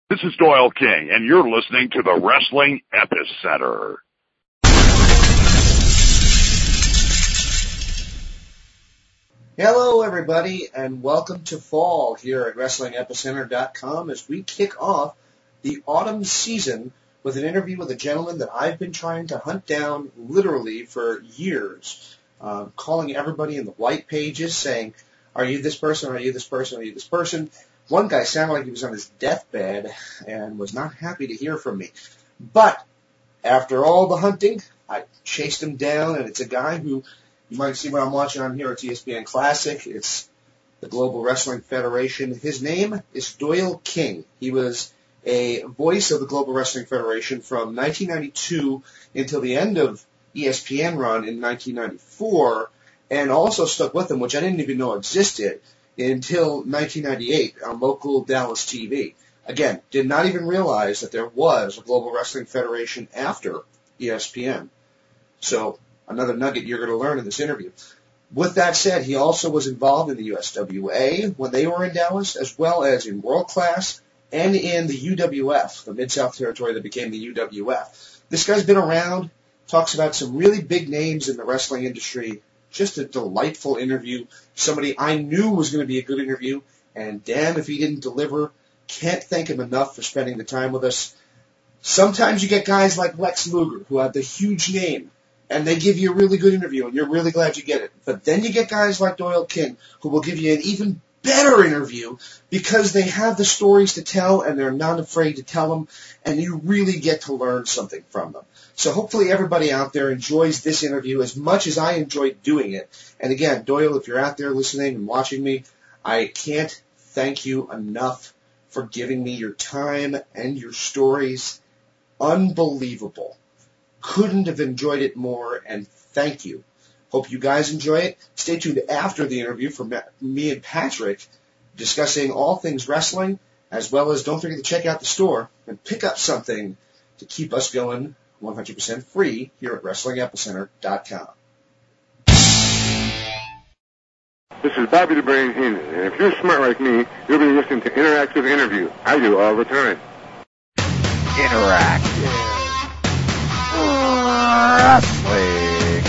This is Doyle King, and you're listening to the Wrestling Epicenter. Hello, everybody, and welcome to fall here at WrestlingEpicenter.com as we kick off the autumn season with an interview with a gentleman that I've been trying to hunt down literally for years, calling everybody in the white pages saying, are you this person, are you this person, are you this person? One guy sounded like he was on his deathbed and was not happy to hear from me. But after all the hunting, I chased him down, and it's a guy who, you might see what I'm watching on here. It's ESPN Classic. It's the Global Wrestling Federation. His name is Doyle King. He was a voice of the Global Wrestling Federation from 1992 until the end of ESPN run in 1994, and also stuck with them, which I didn't even know existed, until 1998 on local Dallas TV. Again, did not even realize that there was a Global Wrestling Federation after ESPN. So, another nugget you're going to learn in this interview. With that said, he also was involved in the USWA when they were in Dallas, as well as in World Class and in the UWF, the Mid-South Territory that became the UWF. This guy's been around, talks about some really big names in the wrestling industry. Just a delightful interview. Somebody I knew was going to be a good interview, and damn if he didn't deliver. Can't thank him enough for spending the time with us. Sometimes you get guys like Lex Luger, who have the huge name, and they give you a really good interview, and you're really glad you get it. But then you get guys like Doyle King, who will give you an even better interview because they have the stories to tell, and they're not afraid to tell them, and you really get to learn something from them. So hopefully everybody out there enjoys this interview as much as I enjoyed doing it. And again, Doyle, if you're out there listening and watching me, I can't thank you enough for giving me your time and your stories. Unbelievable. Couldn't have enjoyed it more, and thank you. Hope you guys enjoy it. Stay tuned after the interview for me and Patrick discussing all things wrestling, as well as don't forget to check out the store and pick up something to keep us going 100% free here at WrestlingEpicenter.com. This is Bobby the Brain Heenan, and if you're smart like me, you'll be listening to Interactive Interview. I do all the time. Interactive Wrestling.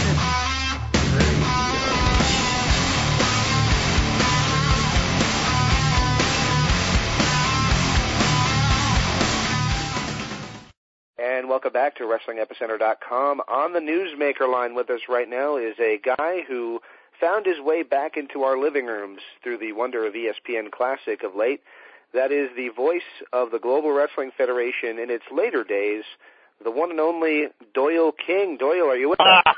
And welcome back to WrestlingEpicenter.com. On the Newsmaker line with us right now is a guy who found his way back into our living rooms through the wonder of ESPN Classic of late. That is the voice of the Global Wrestling Federation in its later days, the one and only Doyle King. Doyle, are you with us?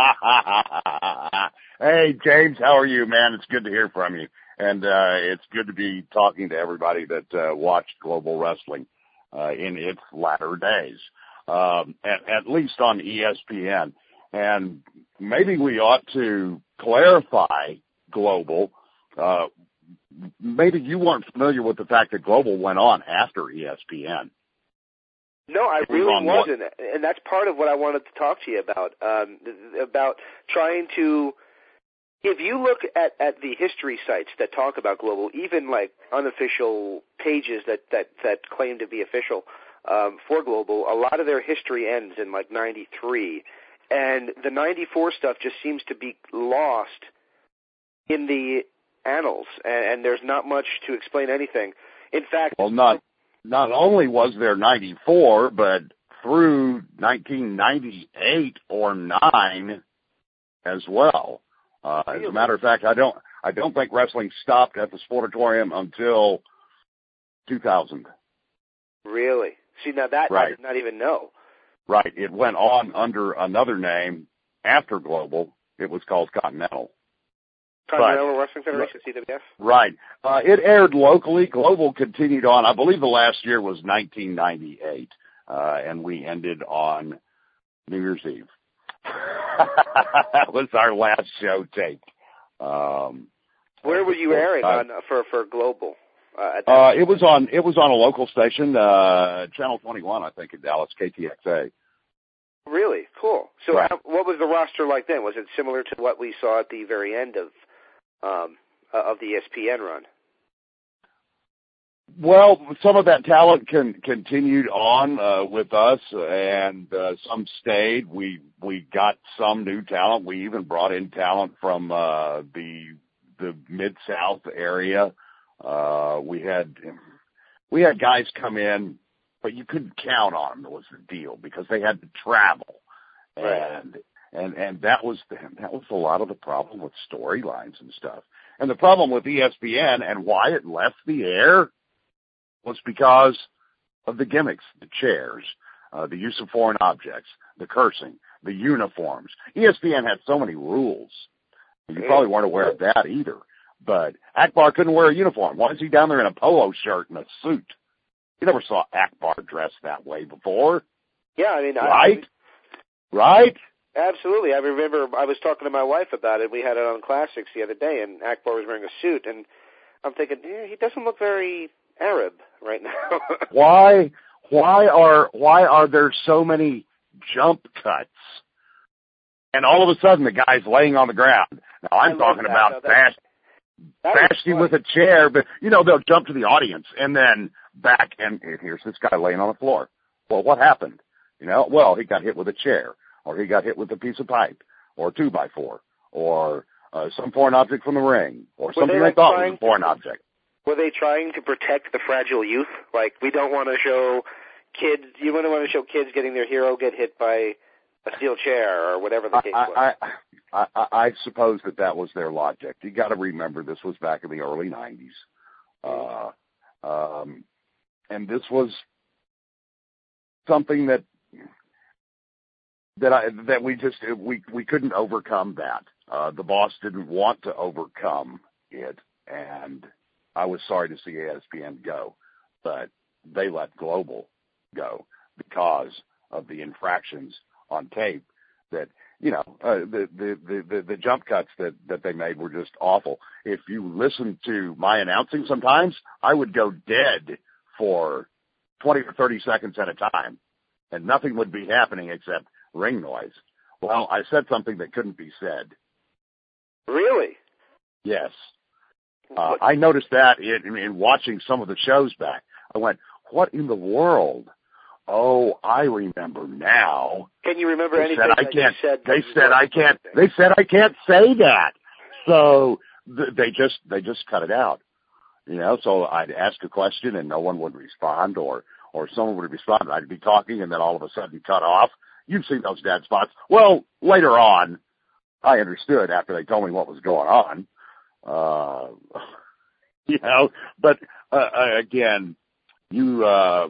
Hey, James, how are you, man? It's good to hear from you. And it's good to be talking to everybody that watched Global Wrestling in its latter days, at least on ESPN. And maybe we ought to clarify Global. Maybe you weren't familiar with the fact that Global went on after ESPN. No, I really wasn't, and that's part of what I wanted to talk to you about trying to, if you look at the history sites that talk about Global, even like unofficial pages that claim to be official for Global, a lot of their history ends in like 93, and the 94 stuff just seems to be lost in the annals, and there's not much to explain anything. In fact, well, not only was there 94, but through 1998 or 9 as well. As a matter of fact, I don't think wrestling stopped at the Sportatorium until 2000. Really? See, now that right. I did not even know. Right. It went on under another name after Global. It was called Continental. Continental Wrestling Federation, CWF? Right. It aired locally. Global continued on. I believe the last year was 1998, and we ended on New Year's Eve. That was our last show tape. Where were you airing on for Global? It was on a local station, Channel 21, I think, in Dallas, KTXA. Really? Cool. So right. What was the roster like then? Was it similar to what we saw at the very end of the ESPN run? Well, some of that talent continued on with us, and some stayed. We got some new talent. We even brought in talent from the Mid-South area. We had guys come in, but you couldn't count on them, was the deal, because they had to travel. Right. And that was a lot of the problem with storylines and stuff. And the problem with ESPN and why it left the air was because of the gimmicks, the chairs, the use of foreign objects, the cursing, the uniforms. ESPN had so many rules. You probably weren't aware of that either. But Akbar couldn't wear a uniform. Why is he down there in a polo shirt and a suit? You never saw Akbar dressed that way before. Yeah, I mean, Right? Absolutely. I remember I was talking to my wife about it. We had it on Classics the other day, and Akbar was wearing a suit, and I'm thinking, he doesn't look very Arab right now. Why are there so many jump cuts? And all of a sudden the guy's laying on the ground. Now I'm talking about Vashti with a chair, but they'll jump to the audience and then back and here's this guy laying on the floor. Well, what happened? Well, he got hit with a chair, or he got hit with a piece of pipe, or a 2x4, or some foreign object from the ring, or something they thought was a foreign object. Were they trying to protect the fragile youth? Like, we don't want to show kids, you wouldn't want to show kids getting their hero get hit by a steel chair or whatever the case was. I suppose that was their logic. You got to remember this was back in the early 90s. And this was something that we couldn't overcome that. The boss didn't want to overcome it, and I was sorry to see ESPN go, but they let Global go because of the infractions on tape that, the jump cuts that they made were just awful. If you listen to my announcing sometimes, I would go dead for 20 or 30 seconds at a time, and nothing would be happening except ring noise. Well, I said something that couldn't be said. Really? Yes. I noticed that in watching some of the shows back. I went, what in the world? Oh, I remember now. Can you remember anything you said? They said I can't say that. So they just cut it out. So I'd ask a question and no one would respond, or someone would respond and I'd be talking and then all of a sudden cut off. You've seen those dead spots. Well, later on, I understood after they told me what was going on. But again, you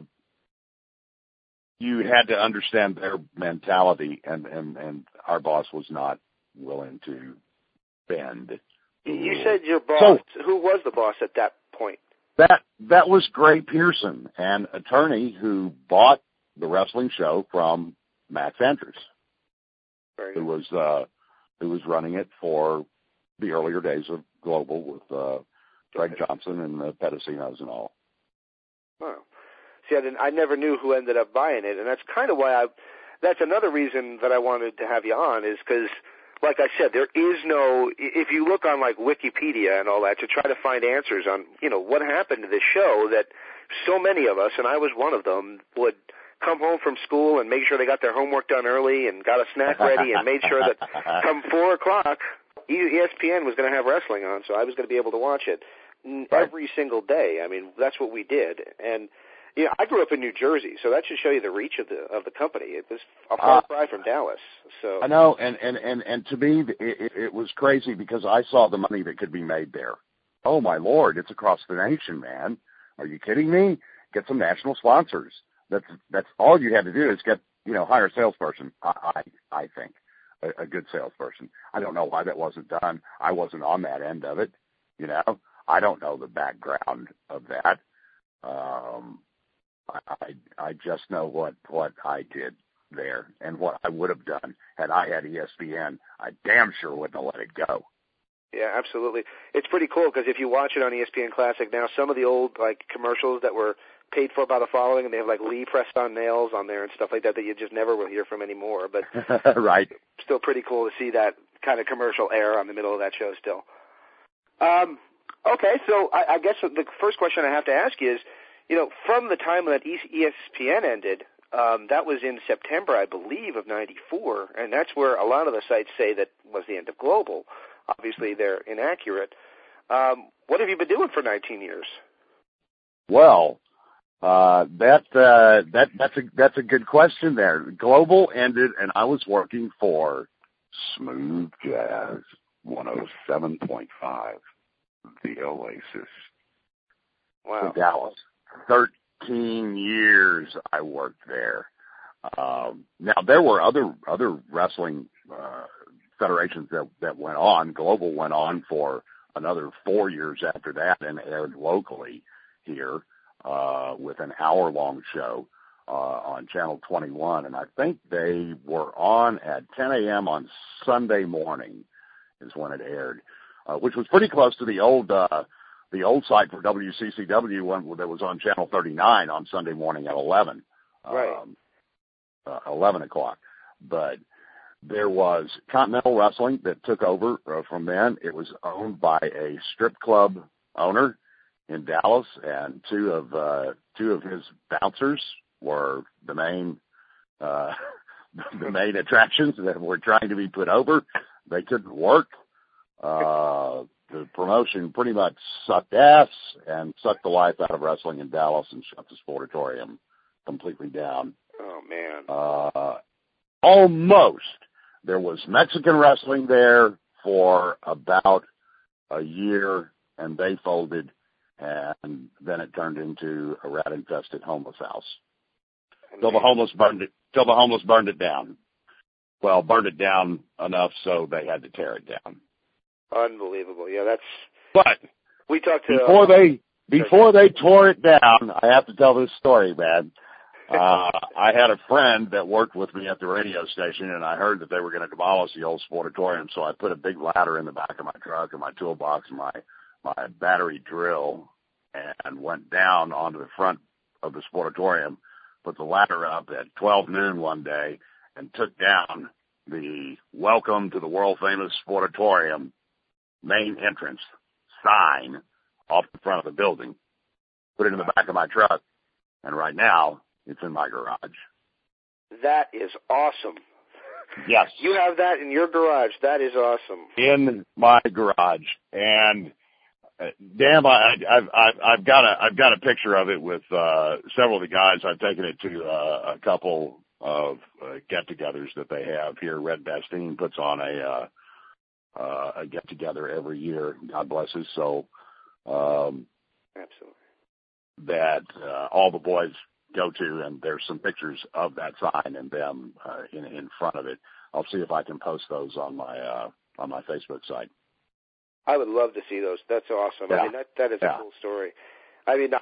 had to understand their mentality, and our boss was not willing to bend. You said your boss. So, who was the boss at that point? That was Gray Pearson, an attorney who bought the wrestling show from Max Andrews, who was running it for the earlier days of Global with Greg Johnson and the Pedicinos and all. Wow. See, I never knew who ended up buying it, and that's kind of why that's another reason that I wanted to have you on, is because, like I said, there is no, if you look on like Wikipedia and all that to try to find answers on, what happened to this show, that so many of us, and I was one of them, would come home from school and make sure they got their homework done early and got a snack ready and made sure that come 4 o'clock, ESPN was going to have wrestling on, so I was going to be able to watch it every single day. I mean, that's what we did. And I grew up in New Jersey, so that should show you the reach of the company. It was a far cry from Dallas. So I know, and to me, it was crazy because I saw the money that could be made there. Oh my Lord, it's across the nation, man. Are you kidding me? Get some national sponsors. That's all you had to do is get hire a salesperson. I think a good salesperson. I don't know why that wasn't done. I wasn't on that end of it. I don't know the background of that. I just know what I did there and what I would have done had I had ESPN. I damn sure wouldn't have let it go. Yeah, absolutely. It's pretty cool because if you watch it on ESPN Classic now, some of the old commercials that were paid for by the following, and they have Lee pressed on nails on there and stuff like that you just never will hear from anymore. But right, still pretty cool to see that kind of commercial air on the middle of that show still. Okay, so I guess the first question I have to ask you is, from the time that ESPN ended, that was in September, I believe, of '94, and that's where a lot of the sites say that was the end of Global. Obviously, they're inaccurate. What have you been doing for 19 years? Well, that's a good question there. Global ended, and I was working for Smooth Jazz 107.5, the Oasis. Wow. In Dallas. 13 years I worked there. Now there were other wrestling federations that went on. Global went on for another 4 years after that and aired locally here with an hour-long show on Channel 21. And I think they were on at 10 a.m. on Sunday morning is when it aired, which was pretty close to the old site for WCCW one that was on Channel 39 on Sunday morning at 11. Right. 11 o'clock. But there was Continental Wrestling that took over from then. It was owned by a strip club owner in Dallas, and two of his bouncers were the main attractions that were trying to be put over. They couldn't work. The promotion pretty much sucked ass and sucked the life out of wrestling in Dallas and shut the Sportatorium completely down. Oh, man. Almost. There was Mexican wrestling there for about a year, and they folded, and then it turned into a rat-infested homeless house. Till the homeless burned it down. Well, burned it down enough so they had to tear it down. Unbelievable. Yeah, that's. But we talked to before they tore it down. I have to tell this story, man. I had a friend that worked with me at the radio station, and I heard that they were going to demolish the old Sportatorium. So I put a big ladder in the back of my truck and my toolbox and my battery drill, and went down onto the front of the Sportatorium, put the ladder up at 12 noon one day, and took down the "Welcome to the World Famous Sportatorium" main entrance sign off the front of the building, put it in the back of my truck, and right now it's in my garage. That is awesome. Yes. You have that in your garage. That is awesome. In my garage. And damn, I've got a picture of it with several of the guys. I've taken it to a couple of get-togethers that they have here. Red Bastien puts on a get-together every year. God bless his soul. Absolutely. That all the boys go to, and there's some pictures of that sign and them in front of it. I'll see if I can post those on my Facebook site. I would love to see those. That's awesome. Yeah. I mean, that is a cool story. I mean,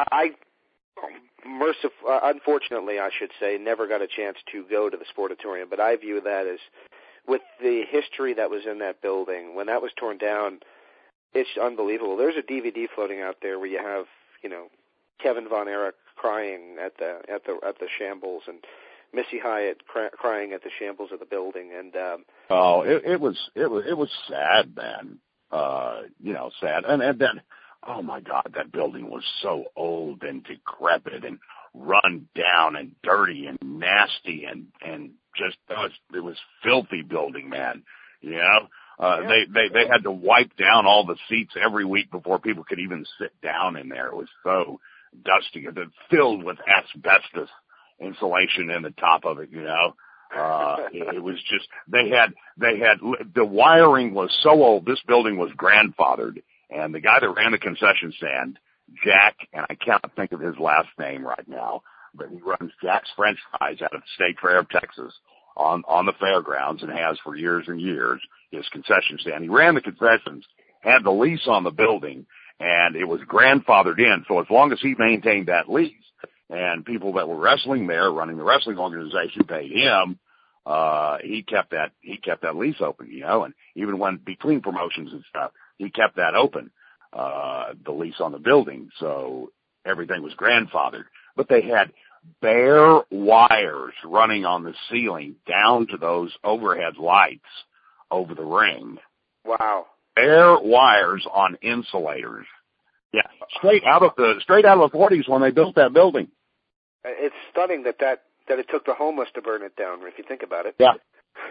unfortunately, I should say, never got a chance to go to the Sportatorium, but I view that as, with the history that was in that building, when that was torn down, it's unbelievable. There's a DVD floating out there where you have, Kevin Von Erich crying at the shambles, and Missy Hyatt crying at the shambles of the building, and it was sad, man. Sad, and then, oh my God, that building was so old and decrepit and run down and dirty and nasty and just it was filthy building, man. They had to wipe down all the seats every week before people could even sit down in there. It was so dusty and filled with asbestos insulation in the top of it. It was just they had the wiring was so old. This building was grandfathered, and the guy that ran the concession stand, Jack, and I can't think of his last name right now, but he runs Jack's French Fries out of the State Fair of Texas on the fairgrounds and has for years and years. His concession stand. He ran the concessions, had the lease on the building, and it was grandfathered in. So as long as he maintained that lease, and people that were wrestling there, running the wrestling organization, paid him, he kept that lease open, and even when between promotions and stuff, he kept that open, the lease on the building. So everything was grandfathered, but they had bare wires running on the ceiling down to those overhead lights over the ring. Wow. Bare wires on insulators Yeah, straight out of the 40s when they built that building. It's stunning that it took the homeless to burn it down. If you think about it. Yeah.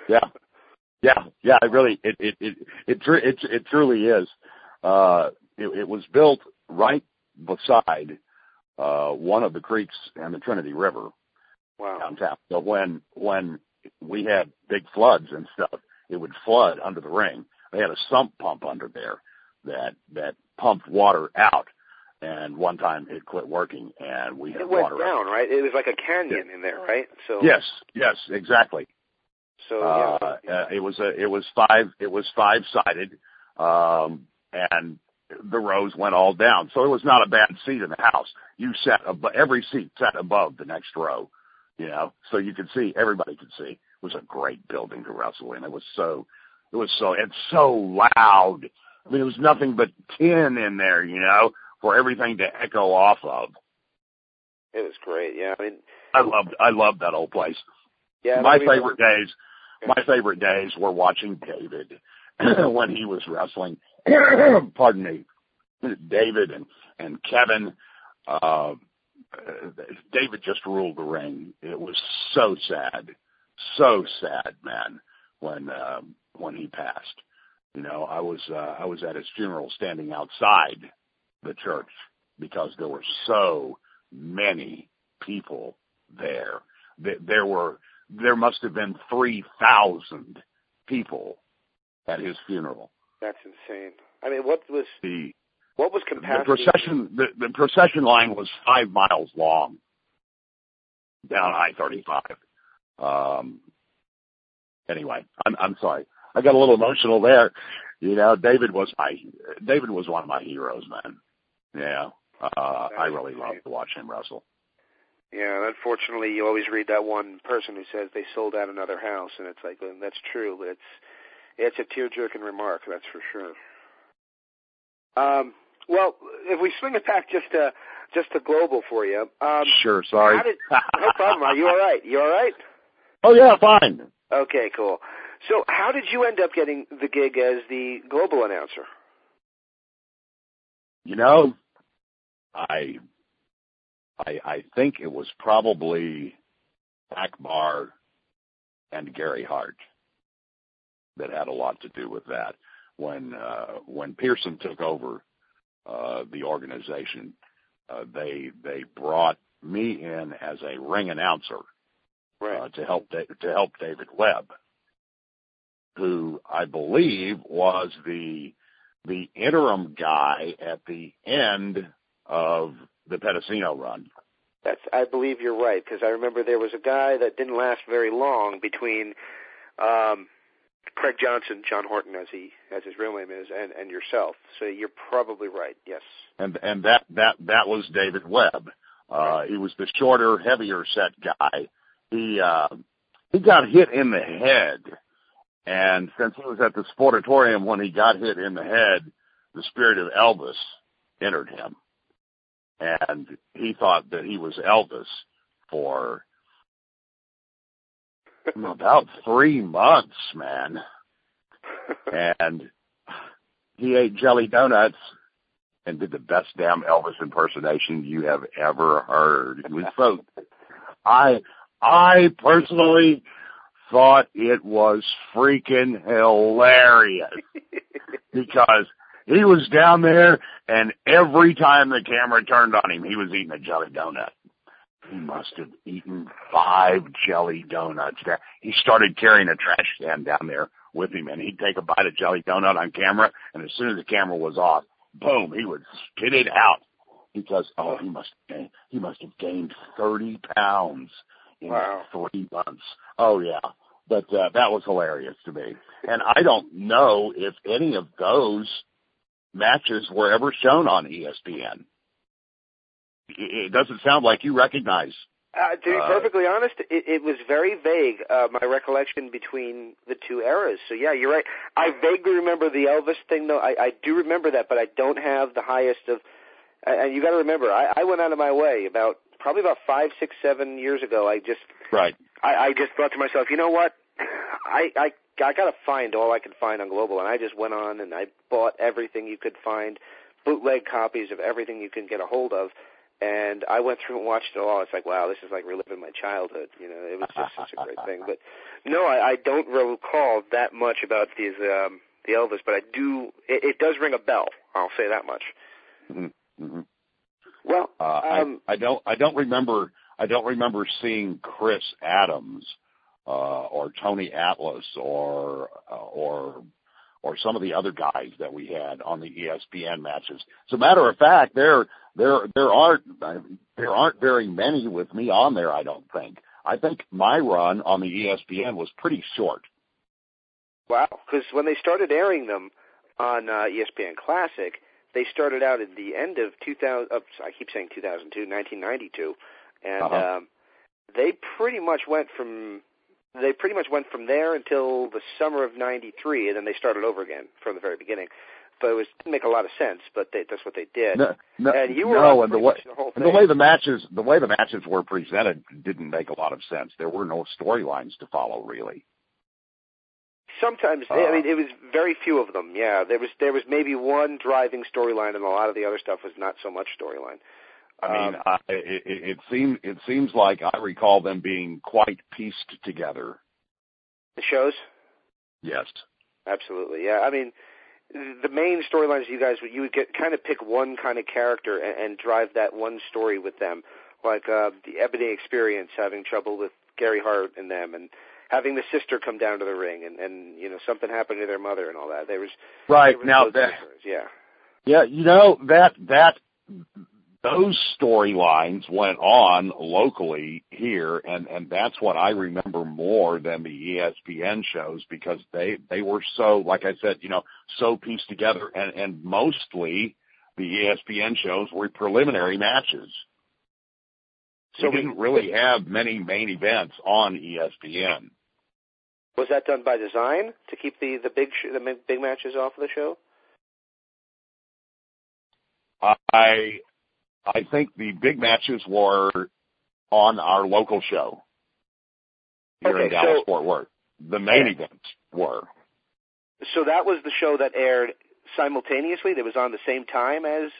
It really it truly is. It was built right beside one of the creeks and the Trinity River. Wow. Downtown. So when we had big floods and stuff, it would flood under the ring. They had a sump pump under there that pumped water out. And one time it quit working, and we had water. It went down, right? It was like a canyon in there, right? So yes, exactly. So it was 5-sided, and the rows went all down. So it was not a bad seat in the house. You sat every seat sat above the next row, so you could see, everybody could see. It was a great building to wrestle in. It's so loud. I mean, it was nothing but tin in there, for everything to echo off of. It was great. Yeah. I mean, I loved that old place. Yeah. My favorite days were watching David when he was wrestling. Pardon me. David and Kevin. David just ruled the ring. It was so sad, man, when he passed. I was at his funeral, standing outside the church because there were so many people there. There must have been 3,000 people at his funeral. That's insane. I mean, what was capacity? The procession line was 5 miles long down I-35. Anyway, I'm sorry. I got a little emotional there. David was one of my heroes, man. Yeah. I really loved to watch him wrestle. Yeah, and unfortunately, you always read that one person who says they sold out another house, and it's like, well, that's true, but it's a tear-jerking remark, that's for sure. Well, if we swing it back just to global for you. Sure, sorry. No problem. Are you all right? You all right? Oh, yeah, fine. Okay, cool. So how did you end up getting the gig as the global announcer? I think it was probably Akbar and Gary Hart that had a lot to do with that. When Pearson took over the organization, they brought me in as a ring announcer, right, to help David Webb, who I believe was the interim guy at the end of the Pedicino run. I believe you're right, because I remember there was a guy that didn't last very long between Craig Johnson, John Horton, as his real name is, and yourself. So you're probably right. Yes. And that was David Webb. He was the shorter, heavier set guy. He got hit in the head, and since he was at the Sportatorium when he got hit in the head, the spirit of Elvis entered him. And he thought that he was Elvis for about 3 months, man. And he ate jelly donuts and did the best damn Elvis impersonation you have ever heard. It was so, I personally thought it was freaking hilarious because he was down there, and every time the camera turned on him, he was eating a jelly donut. He must have eaten 5 jelly donuts there. He started carrying a trash can down there with him, and he'd take a bite of jelly donut on camera, and as soon as the camera was off, boom, he would spit it out because, he must have gained 30 pounds in 3 months. Oh, yeah. But that was hilarious to me. And I don't know if any of those matches were ever shown on ESPN. It doesn't sound like you recognize. To be perfectly honest, it was very vague, my recollection between the two eras. So, yeah, you're right. I vaguely remember the Elvis thing, though. I do remember that, but I don't have the highest of – and you got to remember, I went out of my way probably about 5, 6, 7 years ago. I just thought to myself, you know what? I got to find all I could find on Global, and I just went on and I bought everything you could find, bootleg copies of everything you can get a hold of. And I went through and watched it all. It's like, wow, this is like reliving my childhood. You know, it was just such a great thing. But no, I don't recall that much about these the Elvis, but I do. It does ring a bell. I'll say that much. Mm-hmm. Mm-hmm. Well, I don't remember seeing Chris Adams or Tony Atlas or some of the other guys that we had on the ESPN matches. As a matter of fact, there aren't very many with me on there, I don't think. I think my run on the ESPN was pretty short. Wow, because when they started airing them on ESPN Classic, they started out at the end of 1992, and they pretty much went from there until the summer of '93, and then they started over again from the very beginning. But it didn't make a lot of sense, but that's what they did. And you were on pretty much the whole thing. The way the matches were presented didn't make a lot of sense. There were no storylines to follow, really. Sometimes, I mean, it was very few of them. Yeah, there was maybe one driving storyline, and a lot of the other stuff was not so much storyline. I mean, it seems like I recall them being quite pieced together. The shows? Yes. Absolutely. Yeah. I mean, the main storylines you would kind of pick one kind of character and drive that one story with them, like the Ebony Experience having trouble with Gary Hart and them, and having the sister come down to the ring, and you know, something happened to their mother and all that. There was now that you know that those storylines went on locally here, and that's what I remember more than the ESPN shows, because they were so, like I said, you know, so pieced together, and mostly the ESPN shows were preliminary matches. So we didn't really have many main events on ESPN. Was that done by design to keep the big matches off of the show? I think the big matches were on our local show here in Dallas-Fort Worth. The main events were. So that was the show that aired simultaneously? That was on the same time as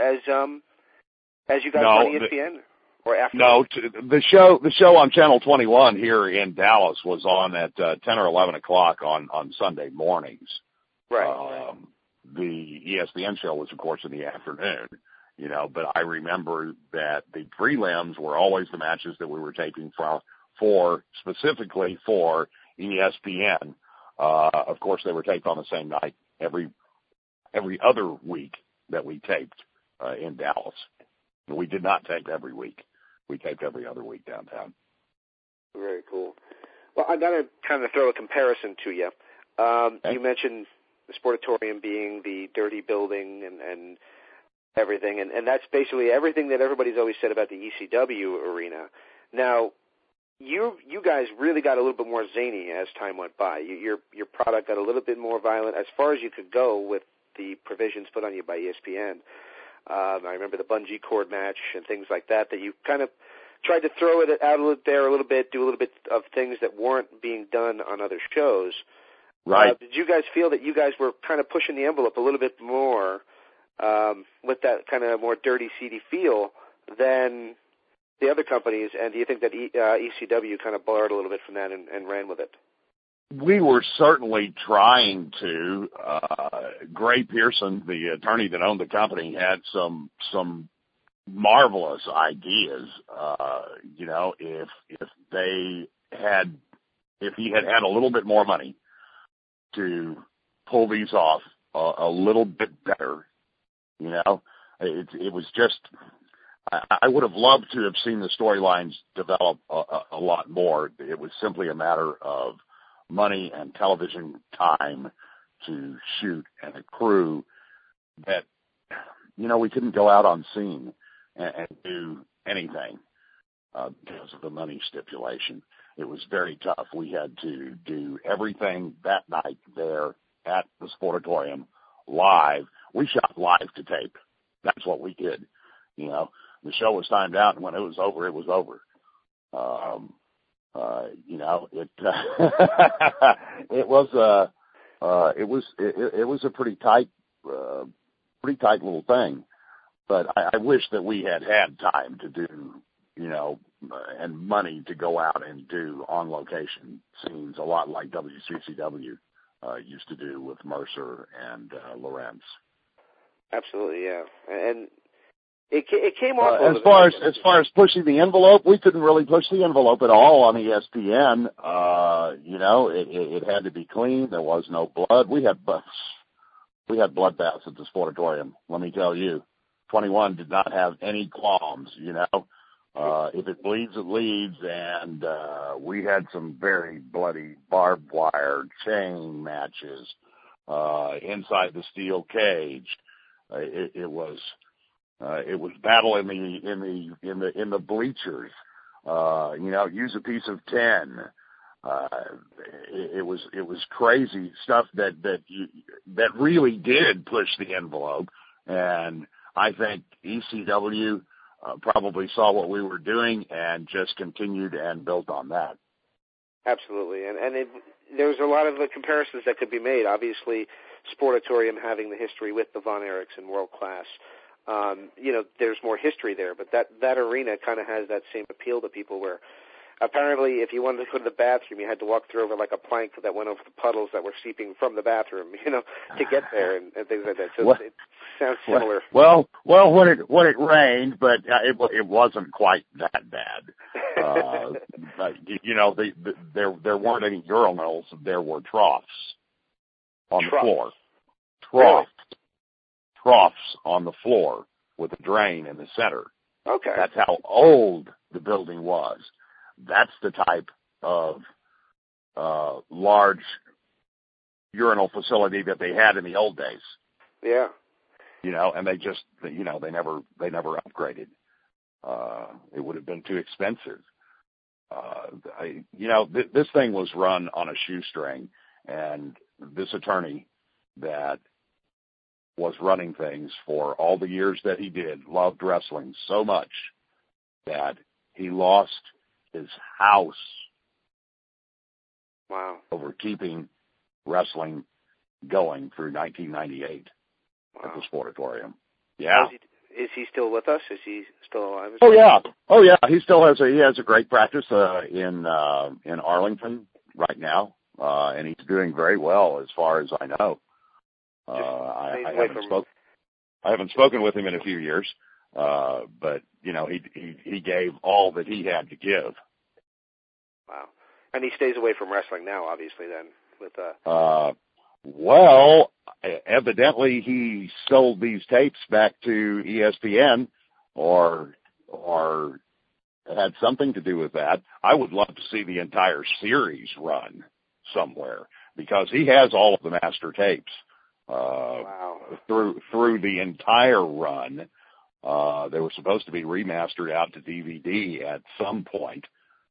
you guys on ESPN? Or after? No, the show on Channel 21 here in Dallas was on at 10 or 11 o'clock on Sunday mornings. Right. The ESPN show was, of course, in the afternoon. You know, but I remember that the prelims were always the matches that we were taping specifically for ESPN. Of course, they were taped on the same night every other week that we taped in Dallas. We did not tape every week. We taped every other week downtown. Very cool. Well, I'm going to kind of throw a comparison to you. Okay. You mentioned the Sportatorium being the dirty building and everything, and that's basically everything that everybody's always said about the ECW arena. Now, you guys really got a little bit more zany as time went by. Your product got a little bit more violent as far as you could go with the provisions put on you by ESPN. I remember the bungee cord match and things like that you kind of tried to throw it out there a little bit, do a little bit of things that weren't being done on other shows. Right. Did you guys feel that you guys were kind of pushing the envelope a little bit more with that kind of more dirty, seedy feel than the other companies? And do you think that ECW kind of borrowed a little bit from that and ran with it? We were certainly trying to. Gray Pearson, the attorney that owned the company, had some marvelous ideas. You know, if he had a little bit more money to pull these off a little bit better, you know, it was just. I would have loved to have seen the storylines develop a lot more. It was simply a matter of money and television time to shoot and a crew that, you know, we couldn't go out on scene and do anything because of the money stipulation. It was very tough. We had to do everything that night there at the Sportatorium live. We shot live to tape. That's what we did. You know, the show was timed out, and when it was over, it was over. You know, it was a pretty tight pretty tight little thing. But I wish that we had time to do, and money to go out and do on-location scenes, a lot like WCCW used to do with Mercer and Lawrence. Absolutely, yeah. And it came off as far as pushing the envelope, we couldn't really push the envelope at all on ESPN. It had to be clean. There was no blood. We had bloodbaths at the Sportatorium. Let me tell you, 21 did not have any qualms. If it bleeds, it leads, and we had some very bloody barbed wire chain matches inside the steel cage. It was battle in the bleachers. Use a piece of tin. It was crazy stuff that really did push the envelope, and I think ECW probably saw what we were doing and just continued and built on that. Absolutely, and there's a lot of comparisons that could be made. Obviously, Sportatorium having the history with the Von Erichs and World Class. There's more history there, but that arena kind of has that same appeal to people where apparently if you wanted to go to the bathroom, you had to walk through over like a plank that went over the puddles that were seeping from the bathroom, to get there and things like that. So it sounds similar. Well, when it rained, but it wasn't quite that bad. There weren't any urinals. There were troughs on the floor. Troughs on the floor with a drain in the center. Okay. That's how old the building was. That's the type of large urinal facility that they had in the old days. Yeah. And they just, they never upgraded. It would have been too expensive. This thing was run on a shoestring, and this attorney that was running things for all the years that he did loved wrestling so much that he lost his house. Wow. Over keeping wrestling going through 1998 at the Sportatorium. Yeah. Is he still with us? Is he still alive? Oh yeah. He still has a great practice in Arlington right now, and he's doing very well as far as I know. I haven't spoken with him in a few years, but he gave all that he had to give. Wow. And he stays away from wrestling now, obviously, then, with well, evidently he sold these tapes back to ESPN or had something to do with that. I would love to see the entire series run somewhere because he has all of the master tapes. Wow. Through the entire run. They were supposed to be remastered out to DVD at some point.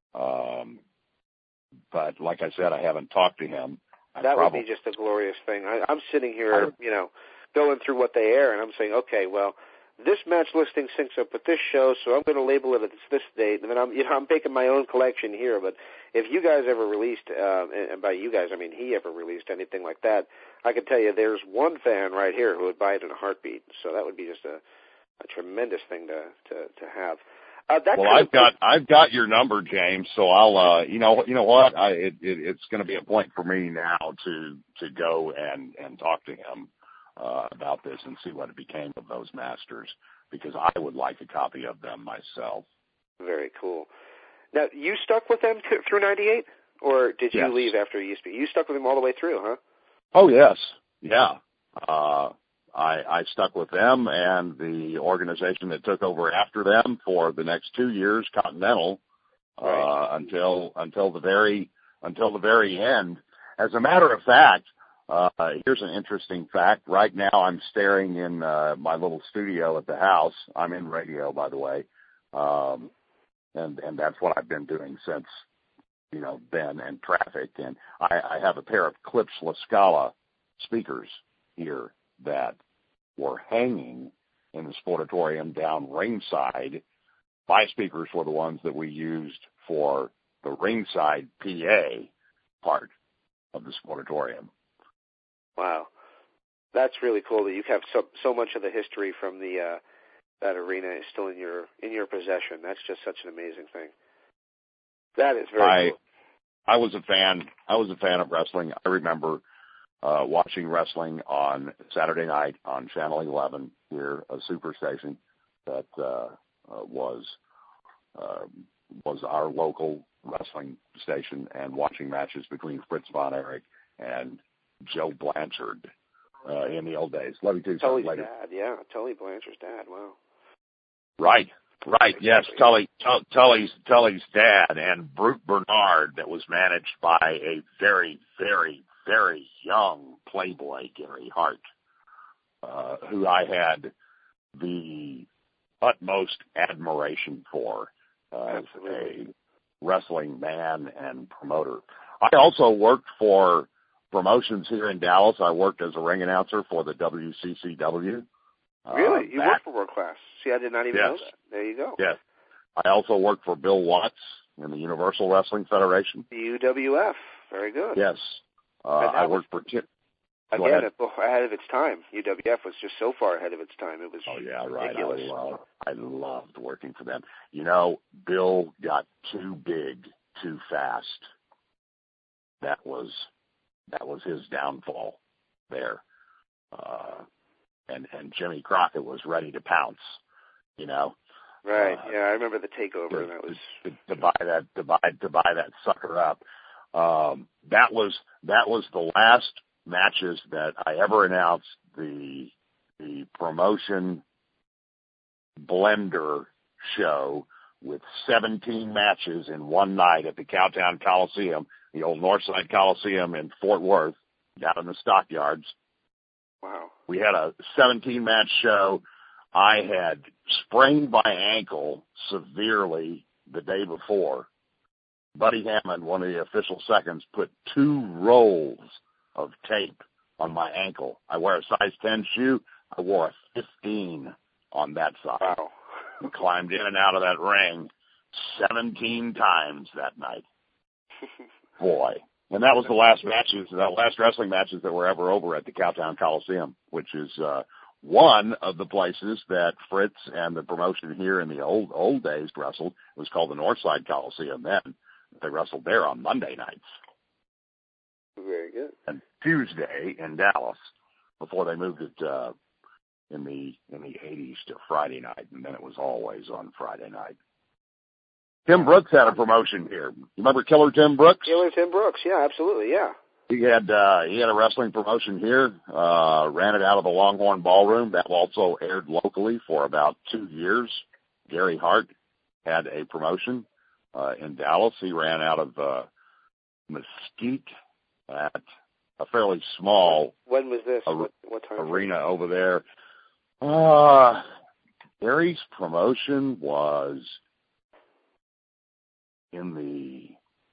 But like I said, I haven't talked to him. That would be just a glorious thing. I'm sitting here, going through what they air, and I'm saying, okay, well, this match listing syncs up with this show, so I'm going to label it as this date, and then I'm making my own collection here. But if you guys ever released, and by you guys I mean he ever released anything like that, I can tell you there's one fan right here who would buy it in a heartbeat. So that would be just a tremendous thing to have. I've got your number, James. So I'll, you know what? It's going to be a point for me now to go and talk to him about this and see what it became of those masters, because I would like a copy of them myself. Very cool. Now, you stuck with them through '98, or did you Yes. leave after ESP? You stuck with them all the way through, huh? Oh yes, yeah. I stuck with them and the organization that took over after them for the next 2 years, Continental, right. until the very end. As a matter of fact, here's an interesting fact. Right now, I'm staring in my little studio at the house. I'm in radio, by the way, and that's what I've been doing since Ben and Traffic. And I have a pair of Klipsch La Scala speakers here that were hanging in the Sportatorium down ringside. My speakers were the ones that we used for the ringside PA part of the Sportatorium. Wow. That's really cool that you have so much of the history from the that arena is still in your possession. That's just such an amazing thing. That is very cool. I was a fan of wrestling. I remember watching wrestling on Saturday night on Channel 11 here, a superstation that was our local wrestling station, and watching matches between Fritz von Erich and Joe Blanchard in the old days. Let me tell you something later. Dad, yeah, Tully Blanchard's dad. Wow. Right. Yes, Tully's dad, and Brute Bernard, that was managed by a very, very, very young playboy, Gary Hart, who I had the utmost admiration for as a wrestling man and promoter. I also worked for promotions here in Dallas. I worked as a ring announcer for the WCCW. Really? You worked for World Class? See, I did not even know that. There you go. Yes. I also worked for Bill Watts in the Universal Wrestling Federation. The UWF. Very good. Yes. I worked for Tim. Again, ahead of its time. UWF was just so far ahead of its time. It was ridiculous. I loved working for them. You know, Bill got too big too fast. That was his downfall there. And Jimmy Crockett was ready to pounce, you know. Right. Yeah, I remember the takeover. And that was to buy that sucker up. That was the last matches that I ever announced. The promotion blender show with 17 matches in one night at the Cowtown Coliseum, the old Northside Coliseum in Fort Worth, down in the stockyards. Wow. We had a 17-match show. I had sprained my ankle severely the day before. Buddy Hammond, one of the official seconds, put 2 rolls of tape on my ankle. I wear a size 10 shoe. I wore a 15 on that side. Wow. And climbed in and out of that ring 17 times that night. Boy. And that was the last wrestling matches that were ever over at the Cowtown Coliseum, which is one of the places that Fritz and the promotion here in the old days wrestled. It was called the Northside Coliseum then. They wrestled there on Monday nights. Very good. And Tuesday in Dallas, before they moved it in the 80s to Friday night, and then it was always on Friday night. Tim Brooks had a promotion here. You remember Killer Tim Brooks? Killer Tim Brooks, yeah, absolutely, yeah. He had a wrestling promotion here, ran it out of the Longhorn Ballroom. That also aired locally for about 2 years. Gary Hart had a promotion in Dallas. He ran out of Mesquite at a fairly small when was this? What time arena over there. Gary's promotion was in the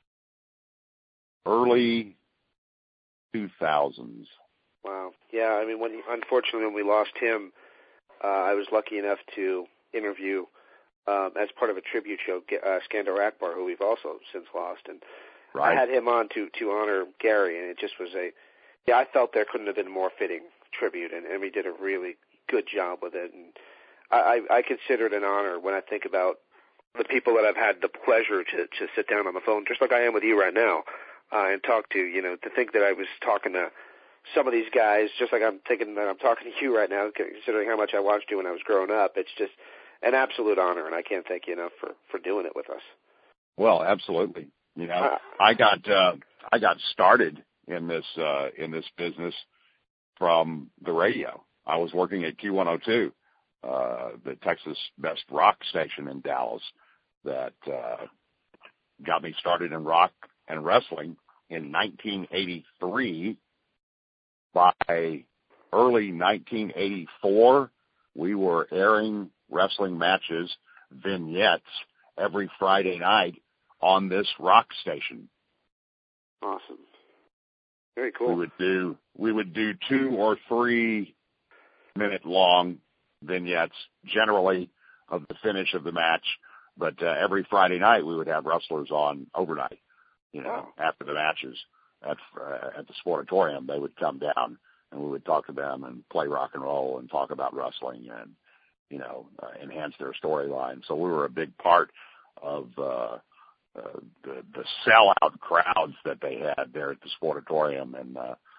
early 2000s. Wow. Yeah, I mean, unfortunately, when we lost him, I was lucky enough to interview, as part of a tribute show, Skandar Akbar, who we've also since lost. And right. I had him on to honor Gary, and it just was I felt there couldn't have been a more fitting tribute, and we did a really good job with it. And I consider it an honor when I think about the people that I've had the pleasure to sit down on the phone, just like I am with you right now, and talk to, to think that I was talking to some of these guys, just like I'm thinking that I'm talking to you right now, considering how much I watched you when I was growing up. It's just an absolute honor, and I can't thank you enough for doing it with us. Well, absolutely. I got started in this business from the radio. I was working at Q102, the Texas Best Rock station in Dallas, that got me started in rock and wrestling in 1983. By early 1984, we were airing wrestling matches, vignettes, every Friday night on this rock station. Awesome. Very cool. We would do 2 or 3 minute long vignettes, generally of the finish of the match, but every Friday night we would have wrestlers on overnight, wow. After the matches at the Sportatorium. They would come down and we would talk to them and play rock and roll and talk about wrestling and, enhance their storyline. So we were a big part of the sellout crowds that they had there at the Sportatorium. And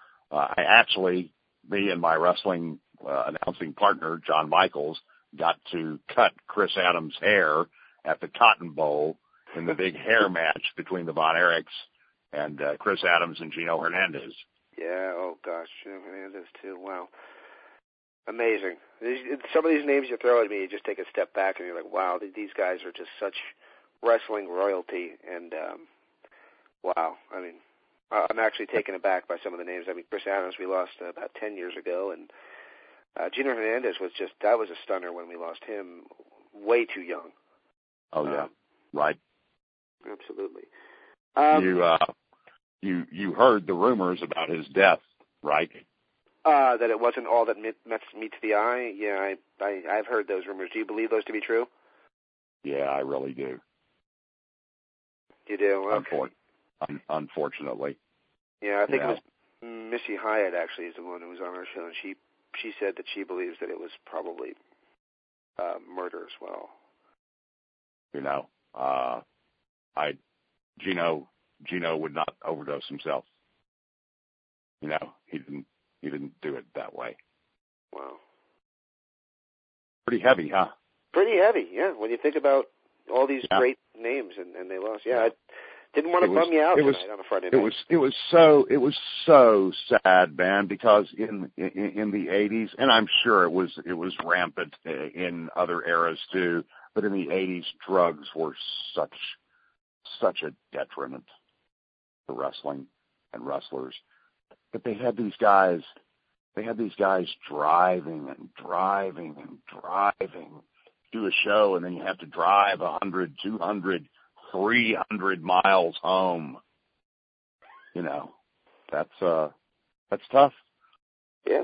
me and my wrestling announcing partner, John Michaels, got to cut Chris Adams' hair at the Cotton Bowl in the big hair match between the Von Erichs and Chris Adams and Gino Hernandez. Yeah, oh gosh, Gino Hernandez too. Wow. Amazing. Some of these names you throw at me, you just take a step back and you're like, wow, these guys are just such wrestling royalty. And, wow, I mean, I'm actually taken aback by some of the names. I mean, Chris Adams we lost about 10 years ago, and Gino Hernandez that was a stunner when we lost him way too young. Oh, yeah, right. Absolutely. You heard the rumors about his death, right? That it wasn't all that meets the eye. Yeah, I've heard those rumors. Do you believe those to be true? Yeah, I really do. You do? Okay. Unfortunately. Yeah, I think it was Missy Hyatt actually is the one who was on our show, and she said that she believes that it was probably murder as well. Gino would not overdose himself. He didn't do it that way. Wow. Pretty heavy, huh? Pretty heavy, yeah. When you think about all these great names and they lost. Yeah, I didn't want to bum you out tonight on a Friday night. It was so sad, man, because in the 80s, and I'm sure it was rampant in other eras too, but in the 80s, drugs were such a detriment to wrestling and wrestlers. But they had these guys driving do a show, and then you have to drive 100, 200, 300 miles home. That's tough. Yeah.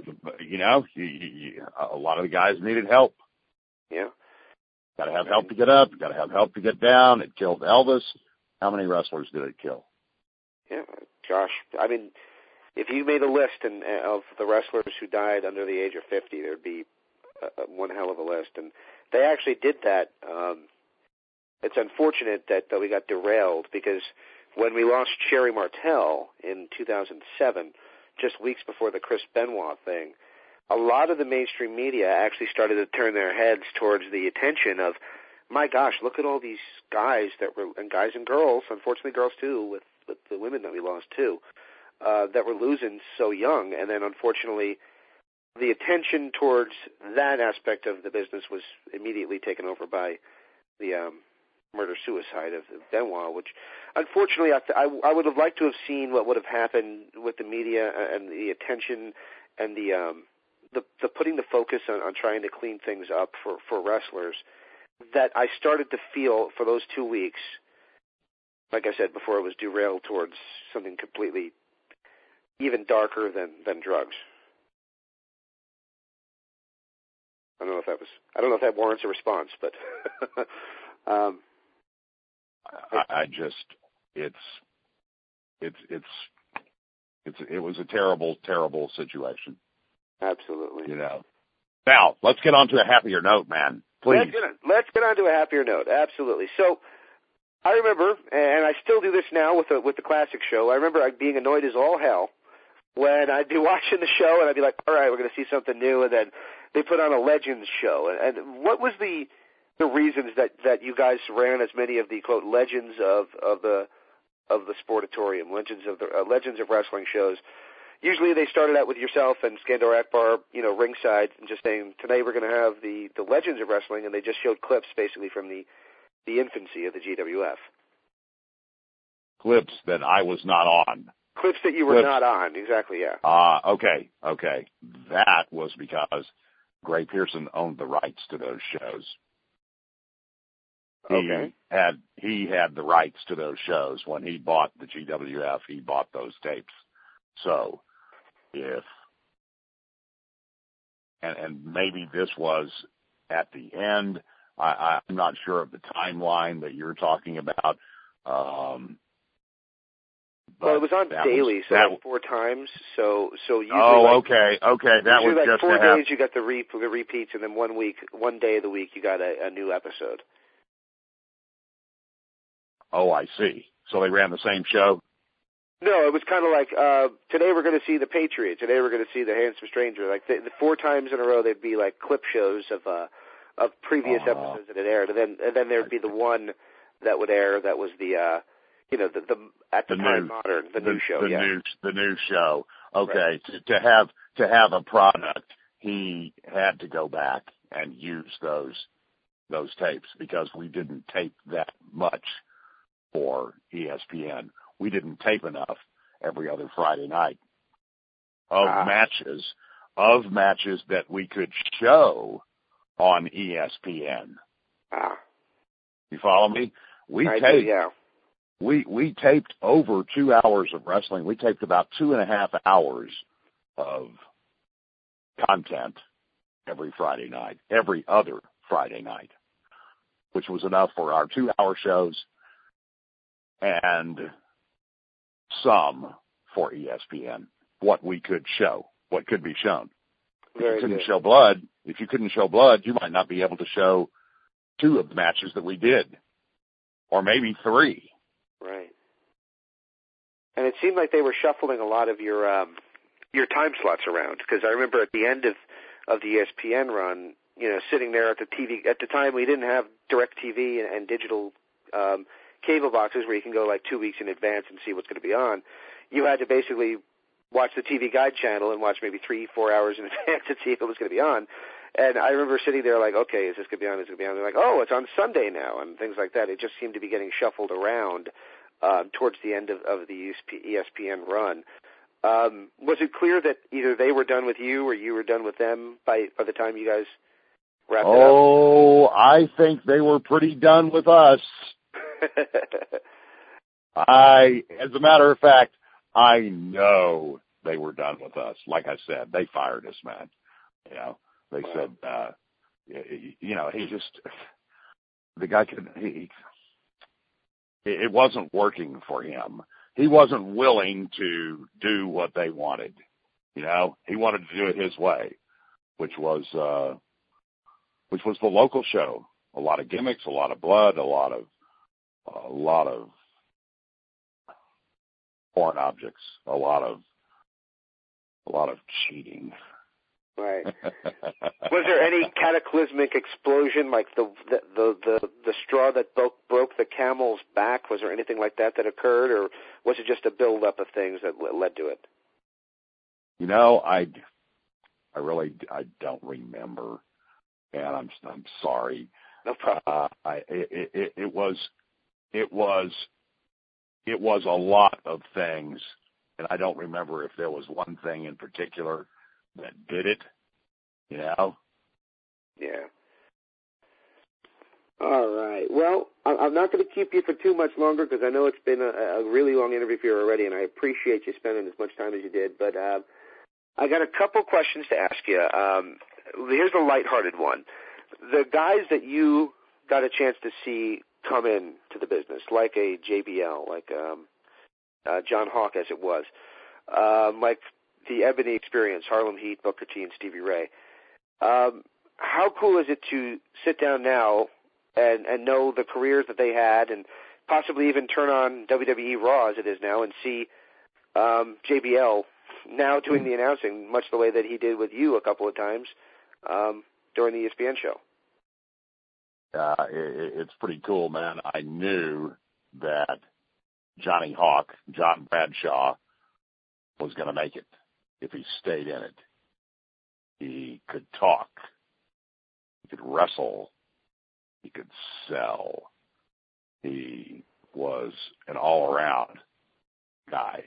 A lot of the guys needed help. Yeah. Got to have help to get up. Got to have help to get down. It killed Elvis. How many wrestlers did it kill? Yeah, Josh. I mean, if you made a list of the wrestlers who died under the age of 50, there'd be one hell of a list. And they actually did that. It's unfortunate that we got derailed because when we lost Sherry Martel in 2007, just weeks before the Chris Benoit thing, a lot of the mainstream media actually started to turn their heads towards the attention of, my gosh, look at all these guys and guys and girls, unfortunately girls too, with the women that we lost too, that were losing so young. And then unfortunately the attention towards that aspect of the business was immediately taken over by the murder-suicide of Benoit, which unfortunately I would have liked to have seen what would have happened with the media and the attention and the putting the focus on trying to clean things up for wrestlers, that I started to feel for those 2 weeks, like I said before, it was derailed towards something completely even darker than drugs. I don't know if that warrants a response, but it was a terrible, terrible situation. Absolutely. Now, let's get on to a happier note, man. Please. Let's get on to a happier note. Absolutely. So, I remember, and I still do this now with the classic show. I remember being annoyed as all hell when I'd be watching the show and I'd be like, all right, we're going to see something new, and then they put on a Legends show. And what was the reasons that you guys ran as many of the quote legends of the Sportatorium, legends of wrestling shows? Usually they started out with yourself and Skandor Akbar, ringside, and just saying, today we're going to have the legends of wrestling, and they just showed clips basically from the infancy of the GWF. Clips that I was not on. Clips that you were not on, exactly, yeah. Okay. That was because Gray Pearson owned the rights to those shows. Okay. He had the rights to those shows. When he bought the GWF, he bought those tapes. So, and maybe this was at the end, I'm not sure of the timeline that you're talking about, Well, it was on daily, so like 4 times. So usually. Oh, okay. That was like just 4 days. You got the repeats, and then 1 day of the week, you got a new episode. Oh, I see. So they ran the same show? No, it was kind of like, today we're going to see the Patriot. Today we're going to see the Handsome Stranger. Like the 4 times in a row, there'd be like clip shows of previous episodes that had aired, and then there'd be the one that would air that was the the at the time modern, the new show. The new show. Okay, right. to have a product, he had to go back and use those tapes, because we didn't tape that much for ESPN. We didn't tape enough every other Friday night of matches that we could show on ESPN. You follow me? We taped over 2 hours of wrestling. We taped about 2.5 hours of content every Friday night, every other Friday night, which was enough for our 2-hour shows and some for ESPN, what we could show, what could be shown. If you couldn't show blood, you might not be able to show 2 of the matches that we did, or maybe 3. Right. And it seemed like they were shuffling a lot of your time slots around, because I remember at the end of the ESPN run, sitting there at the TV. At the time, we didn't have DirecTV and digital cable boxes where you can go like 2 weeks in advance and see what's going to be on. You had to basically watch the TV Guide channel and watch maybe 3-4 hours in advance to see if it was going to be on. And I remember sitting there like, okay, is this going to be on? Is it going to be on? They're like, oh, it's on Sunday now, and things like that. It just seemed to be getting shuffled around towards the end of the ESPN run. Was it clear that either they were done with you or you were done with them by the time you guys wrapped it up? Oh, I think they were pretty done with us. As a matter of fact, I know they were done with us. Like I said, they fired us, man. They said, he just, the guy it wasn't working for him. He wasn't willing to do what they wanted. He wanted to do it his way, which was the local show. A lot of gimmicks, a lot of blood, a lot of foreign objects, a lot of cheating. Right. Was there any cataclysmic explosion, like the straw that broke the camel's back? Was there anything like that occurred, or was it just a build-up of things that led to it? I don't remember, and I'm sorry. No problem. It was a lot of things, and I don't remember if there was one thing in particular that did it, Yeah. All right. Well, I'm not going to keep you for too much longer, because I know it's been a really long interview for you already, and I appreciate you spending as much time as you did. But I got a couple questions to ask you. Here's a lighthearted one. The guys that you got a chance to see come in to the business, like a JBL, like John Hawk, as it was, like the Ebony Experience, Harlem Heat, Booker T, and Stevie Ray. How cool is it to sit down now and know the careers that they had, and possibly even turn on WWE Raw as it is now and see JBL now doing the announcing, much the way that he did with you a couple of times during the ESPN show? It's pretty cool, man. I knew that Johnny Hawk, John Bradshaw, was going to make it if he stayed in it. He could talk. He could wrestle. He could sell. He was an all-around guy.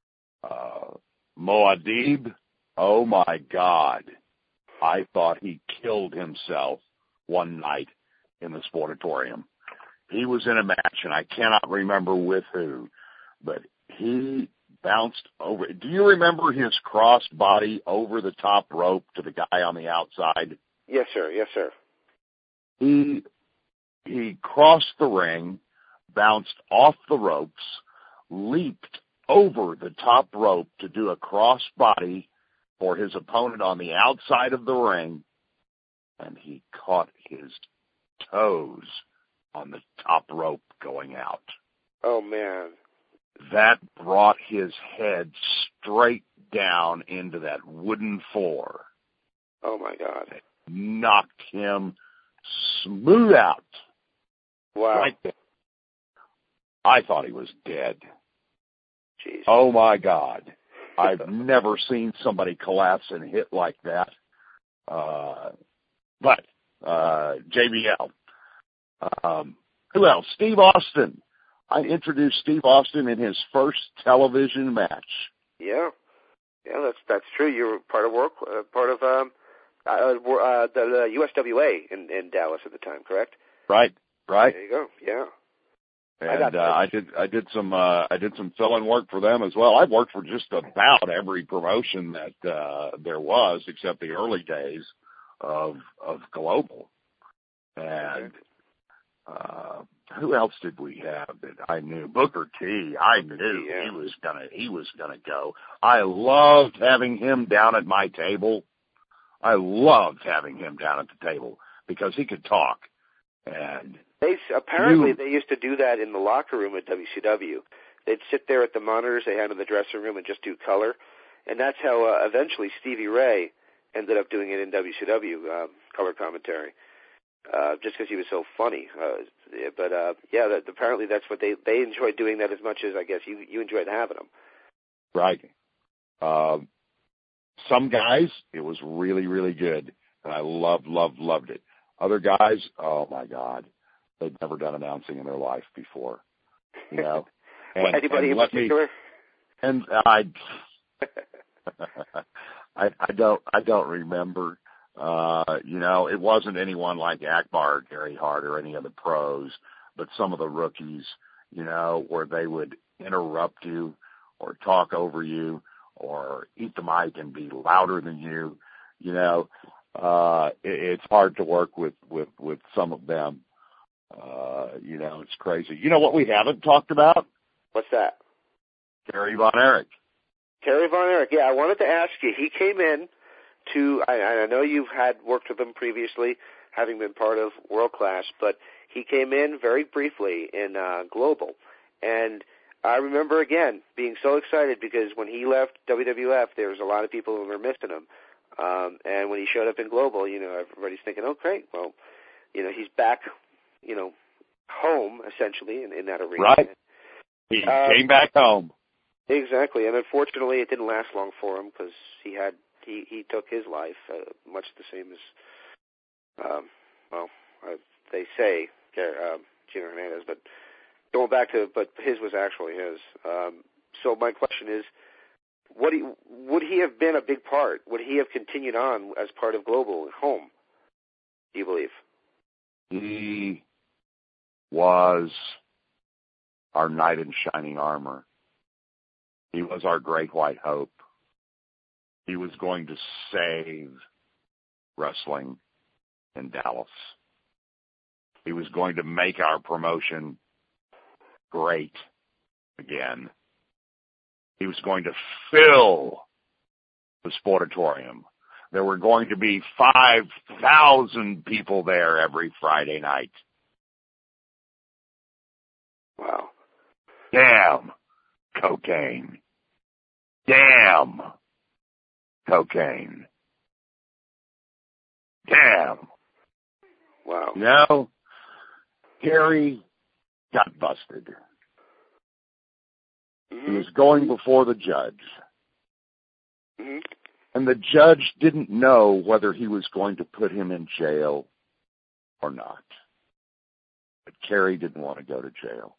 Muad'Dib, oh my God. I thought he killed himself one night in the Sportatorium. He was in a match, and I cannot remember with who, but he bounced over. Do you remember his cross body over the top rope to the guy on the outside? Yes, sir. Yes, sir. He crossed the ring, bounced off the ropes, leaped over the top rope to do a crossbody for his opponent on the outside of the ring, and he caught his toes on the top rope going out. Oh, man. That brought his head straight down into that wooden floor. Oh, my God. It knocked him smooth out. Wow. Right there. I thought he was dead. Jeez. Oh, my God. I've never seen somebody collapse and hit like that. But JBL. Who else? Steve Austin. I introduced Steve Austin in his first television match. Yeah, that's true. You were part of the USWA in Dallas at the time, correct? Right. There you go. Yeah. And I did some fill-in work for them as well. I've worked for just about every promotion that there was, except the early days of Global. And who else did we have that I knew? Booker T. I knew he was gonna go. I loved having him down at my table. I loved having him down at the table because he could talk. And they used to do that in the locker room at WCW. They'd sit there at the monitors they had in the dressing room and just do color, and that's how eventually Stevie Ray ended up doing it in WCW, color commentary, just because he was so funny. Apparently that's what they enjoyed doing that as much as I guess you enjoyed having them. Right. Some guys, it was really, really good, and I loved it. Other guys, oh my God, they'd never done announcing in their life before, you know. And, anybody in particular? I don't remember. It wasn't anyone like Akbar, Gary Hart, or any of the pros, but some of the rookies, where they would interrupt you or talk over you or eat the mic and be louder than you, it's hard to work with some of them. It's crazy. You know what we haven't talked about? What's that? Kerry Von Erich. Kerry Von Erich. Yeah, I wanted to ask you. He came in I know you've had worked with him previously, having been part of World Class, but he came in very briefly in Global. And I remember, again, being so excited because when he left WWF, there was a lot of people who were missing him. And when he showed up in Global, everybody's thinking, oh, great, well, he's back, home, essentially, in that arena. Right. He came back home. Exactly. And unfortunately, it didn't last long for him because he took his life, much the same as, they say, Gino Hernandez, but going back to, but his was actually his. So my question is, would he have been a big part? Would he have continued on as part of Global at home, do you believe? He was our knight in shining armor. He was our great white hope. He was going to save wrestling in Dallas. He was going to make our promotion great again. He was going to fill the Sportatorium. There were going to be 5,000 people there every Friday night. Wow. Damn cocaine. Damn cocaine. Damn. Wow. Kerry got busted. Mm-hmm. He was going before the judge. Mm-hmm. And the judge didn't know whether he was going to put him in jail or not. But Kerry didn't want to go to jail.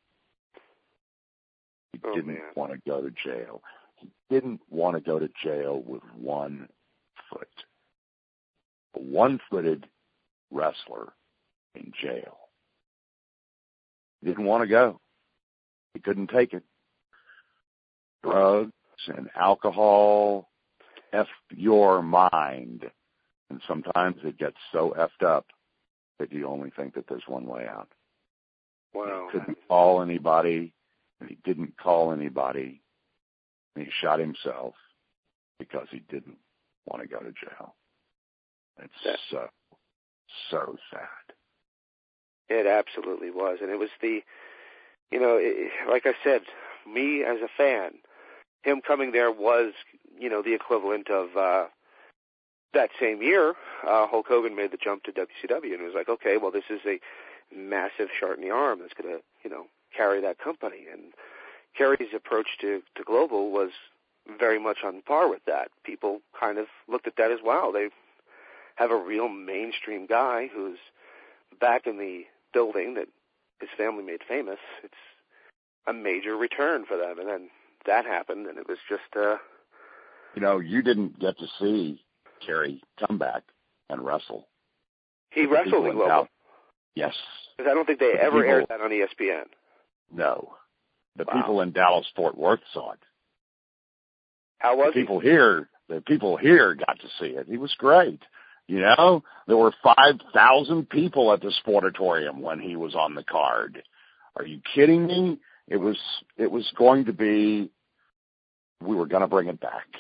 He didn't want to go to jail. He didn't want to go to jail with 1 foot. A one-footed wrestler in jail. He didn't want to go. He couldn't take it. Drugs and alcohol F your mind. And sometimes it gets so effed up that you only think that there's one way out. Wow. He couldn't call anybody, and he didn't call anybody. He shot himself because he didn't want to go to jail. It's so sad. It absolutely was. And it was like I said, me as a fan, him coming there was, the equivalent of that same year, Hulk Hogan made the jump to WCW, and it was like, okay, well, this is a massive shot in the arm that's going to, carry that company. And Kerry's approach to Global was very much on par with that. People kind of looked at that as, wow, they have a real mainstream guy who's back in the building that his family made famous. It's a major return for them. And then that happened, and it was just... you didn't get to see Kerry come back and wrestle. He wrestled in Global. Yes. Because I don't think they ever aired that on ESPN. No. The people in Dallas-Fort Worth saw it. How was The people here got to see it. He was great. There were 5,000 people at the Sportatorium when he was on the card. Are you kidding me? It was going to be, we were going to bring it back.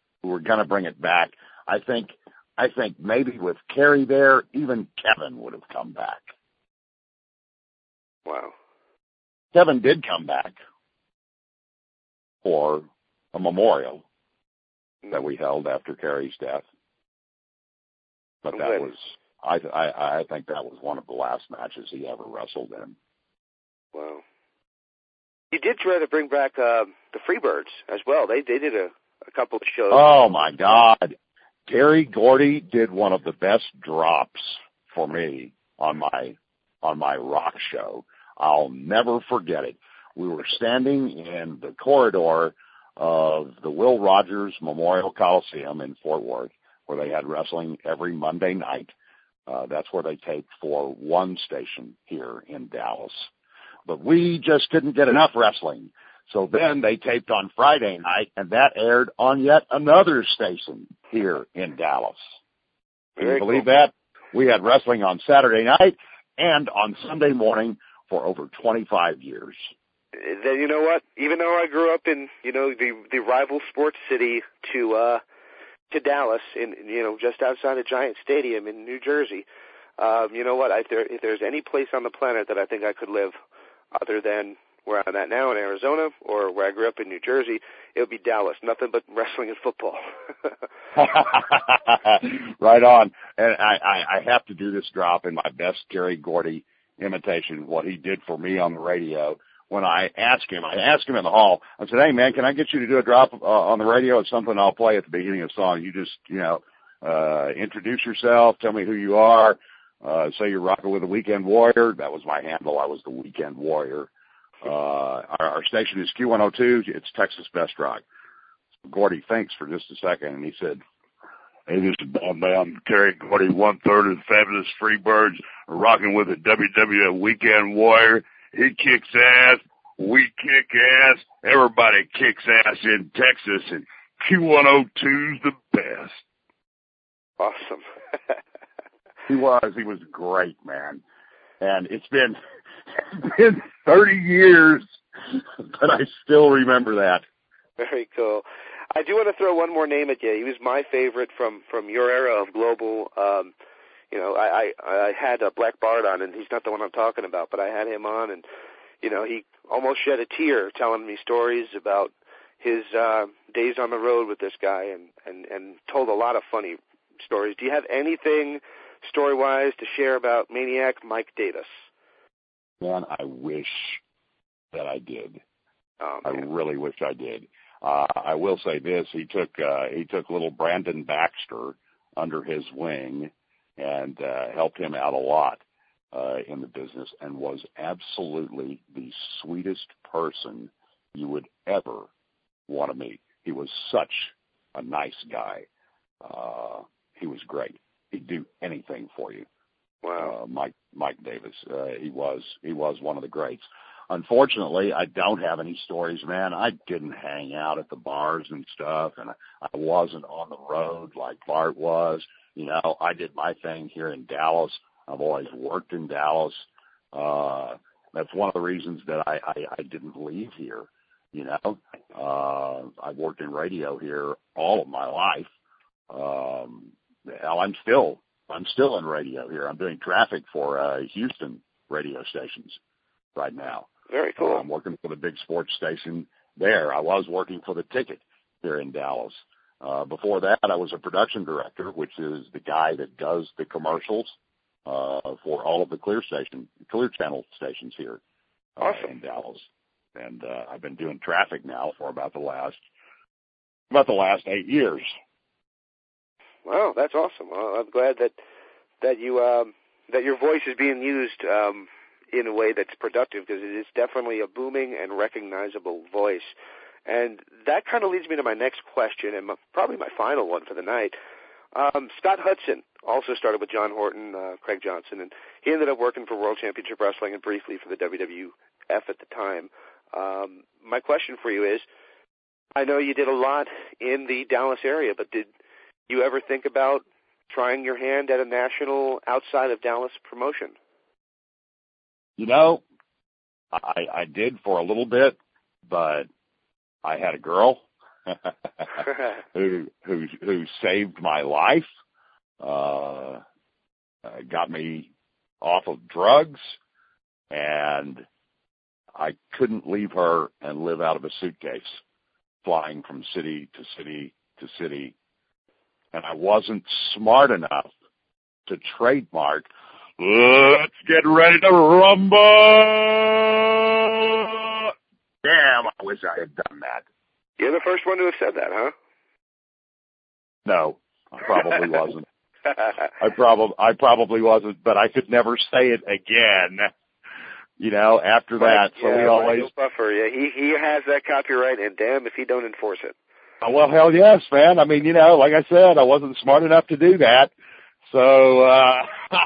I think maybe with Kerry there, even Kevin would have come back. Wow. Kevin did come back for a memorial that we held after Kerry's death. But that was, I think that was one of the last matches he ever wrestled in. Wow. You did try to bring back the Freebirds as well. They did a couple of shows. Oh my God. Terry Gordy did one of the best drops for me on my rock show. I'll never forget it. We were standing in the corridor of the Will Rogers Memorial Coliseum in Fort Worth, where they had wrestling every Monday night. That's where they taped for one station here in Dallas. But we just couldn't get enough wrestling. So then they taped on Friday night, and that aired on yet another station here in Dallas. Can you believe that? We had wrestling on Saturday night and on Sunday morning for over 25 years. Then you know what? Even though I grew up in, the rival sports city to Dallas, in just outside of Giant Stadium in New Jersey, you know what? If there's any place on the planet that I think I could live other than where I'm at now in Arizona or where I grew up in New Jersey, it would be Dallas. Nothing but wrestling and football. Right on. And I have to do this drop in my best Terry Gordy imitation, what he did for me on the radio. When I asked him in the hall, I said, hey, man, can I get you to do a drop on the radio? It's something I'll play at the beginning of the song. You just, introduce yourself, tell me who you are, say you're rocking with the Weekend Warrior. That was my handle. I was the Weekend Warrior. Our station is Q102. It's Texas Best Rock. Gordy thinks for just a second, and he said, hey, this is Bob Bam, Terry Gordy, 1/3 of the Fabulous Freebirds, rocking with the WWF Weekend Warrior. He kicks ass. We kick ass. Everybody kicks ass in Texas, and Q102's the best. Awesome. He was great, man. And it's been 30 years, but I still remember that. Very cool. I do want to throw one more name at you. He was my favorite from your era of Global. I had Black Bart on, and he's not the one I'm talking about, but I had him on, and, he almost shed a tear telling me stories about his days on the road with this guy and told a lot of funny stories. Do you have anything story-wise to share about Maniac Mike Davis? Man, I wish that I did. Oh, I really wish I did. I will say this: he took little Brandon Baxter under his wing and helped him out a lot in the business, and was absolutely the sweetest person you would ever want to meet. He was such a nice guy. He was great. He'd do anything for you. Wow. Mike Davis. He was one of the greats. Unfortunately, I don't have any stories, man. I didn't hang out at the bars and stuff, and I wasn't on the road like Bart was. I did my thing here in Dallas. I've always worked in Dallas. That's one of the reasons that I didn't leave here. You know, I've worked in radio here all of my life. Hell, I'm still in radio here. I'm doing traffic for Houston radio stations right now. Very cool. I'm working for the big sports station there. I was working for the Ticket here in Dallas. Before that, I was a production director, which is the guy that does the commercials for all of the Clear Channel stations here in Dallas. And I've been doing traffic now for about the last 8 years. Wow, that's awesome. Well, I'm glad that your voice is being used in a way that's productive, because it is definitely a booming and recognizable voice. And that kind of leads me to my next question, and probably my final one for the night. Scott Hudson also started with John Horton, Craig Johnson, and he ended up working for World Championship Wrestling and briefly for the WWF at the time. My question for you is, I know you did a lot in the Dallas area, but did you ever think about trying your hand at a national outside of Dallas promotion? You know, I did for a little bit, but I had a girl who saved my life, got me off of drugs, and I couldn't leave her and live out of a suitcase, flying from city to city to city. And I wasn't smart enough to trademark, "Let's get ready to rumble." Damn, I wish I had done that. You're the first one to have said that, huh? No, I probably wasn't. I probably wasn't, but I could never say it again. You know, after that, so we always. Buffer, yeah, he has that copyright, and damn if he don't enforce it. Well, hell yes, man. I mean, you know, like I said, I wasn't smart enough to do that. So,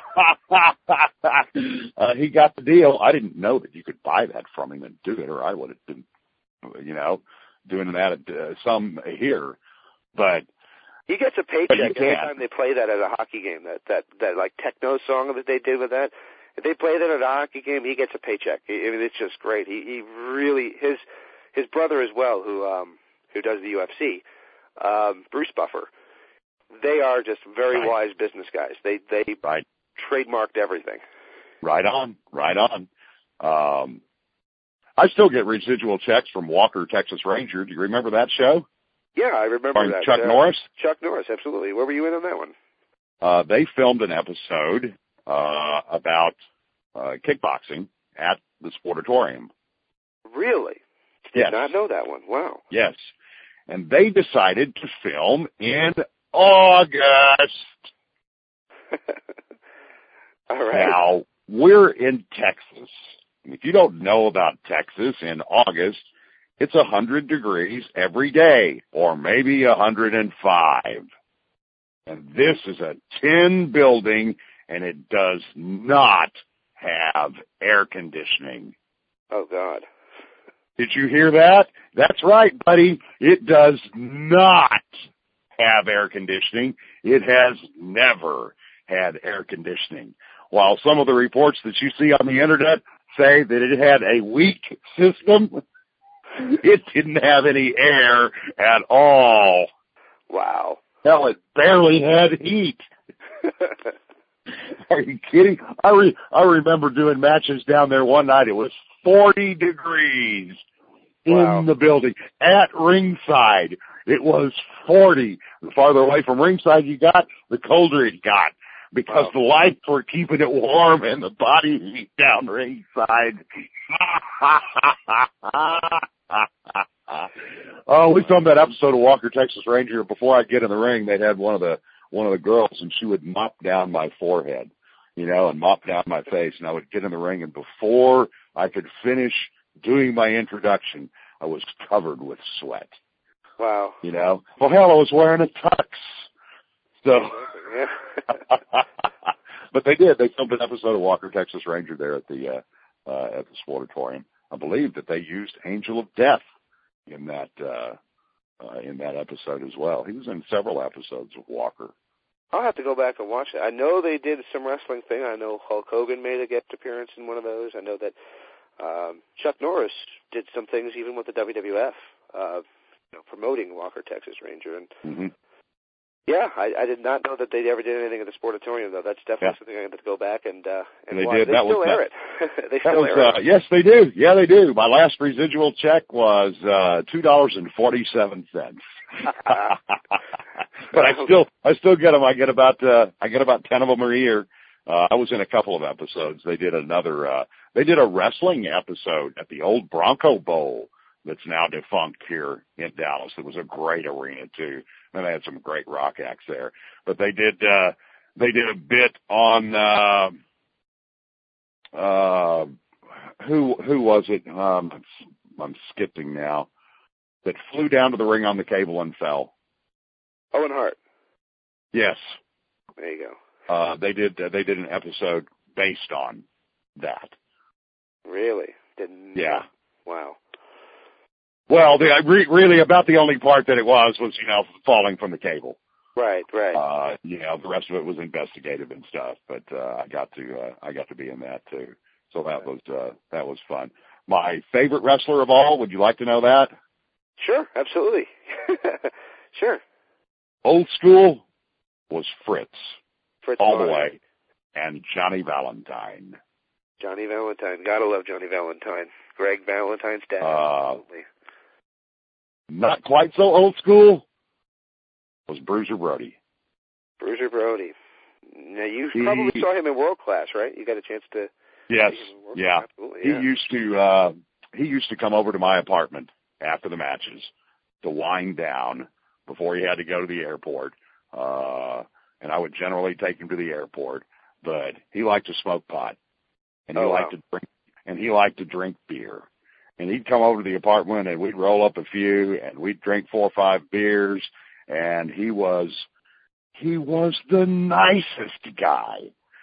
he got the deal. I didn't know that you could buy that from him and do it, or I would have been, you know, doing that at some here. But he gets a paycheck every time they play that at a hockey game. That like techno song that they did with that. If they play that at a hockey game, he gets a paycheck. I mean, it's just great. He really his brother as well, who does the UFC, Bruce Buffer. They are just very wise business guys. They trademarked everything. Right on. I still get residual checks from Walker, Texas Ranger. Do you remember that show? Yeah, I remember that. Chuck Norris? Chuck Norris, absolutely. Where were you in on that one? They filmed an episode about kickboxing at the Sportatorium. Really? Yes. Did not know that one. Wow. Yes. And they decided to film in August. All right. Now, we're in Texas. If you don't know about Texas, in August, it's 100 degrees every day, or maybe 105. And this is a tin building, and it does not have air conditioning. Oh, God. Did you hear that? That's right, buddy. It does not have air conditioning. It has never had air conditioning. While some of the reports that you see on the internet say that it had a weak system, it didn't have any air at all. Wow. Hell, it barely had heat. Are you kidding? I remember doing matches down there one night. It was 40 degrees in the building at ringside. It was 40. The farther away from ringside you got, the colder it got, because the lights were keeping it warm and the body heat down ringside. Oh, we filmed that episode of Walker, Texas Ranger. Before I get in the ring, they had one of the girls, and she would mop down my forehead, you know, and mop down my face, and I would get in the ring, and before I could finish doing my introduction, I was covered with sweat. Wow. You know? Well, hell, I was wearing a tux. So, but they did. They filmed an episode of Walker, Texas Ranger there at the Sportatorium. I believe that they used Angel of Death in that episode as well. He was in several episodes of Walker. I'll have to go back and watch it. I know they did some wrestling thing. I know Hulk Hogan made a guest appearance in one of those. I know that Chuck Norris did some things even with the WWF, promoting Walker, Texas Ranger. And yeah, I did not know that they ever did anything at the Sportatorium, though. That's definitely something I have to go back and they watch. did. They still air it. They still air it. Yes, they do. Yeah, they do. My last residual check was $2.47. But I still get them. I get about 10 of them a year. I was in a couple of episodes. They did a wrestling episode at the old Bronco Bowl that's now defunct here in Dallas. It was a great arena too. And they had some great rock acts there. But they did a bit on, who was it? I'm skipping now. That flew down to the ring on the cable and fell. Owen Hart. Yes. There you go. They did an episode based on that. Really? Yeah. Wow. Well, really about the only part that it was, falling from the cable. Right. The rest of it was investigative and stuff, but, I got to be in that too. So that was fun. My favorite wrestler of all, would you like to know that? Sure, absolutely. Sure. Old school was Fritz all Bonner. the way, and Johnny Valentine. Johnny Valentine. Gotta love Johnny Valentine. Greg Valentine's dad. Absolutely. Not quite so old school was Bruiser Brody. Bruiser Brody. Now, you probably saw him in World Class, right? You got a chance to Yes, see him in World yeah. Class? Absolutely, yeah. He used to come over to my apartment after the matches to wind down before he had to go to the airport. And I would generally take him to the airport, but he liked to smoke pot and he liked to drink beer. And he'd come over to the apartment and we'd roll up a few and we'd drink 4 or 5 beers, and he was the nicest guy.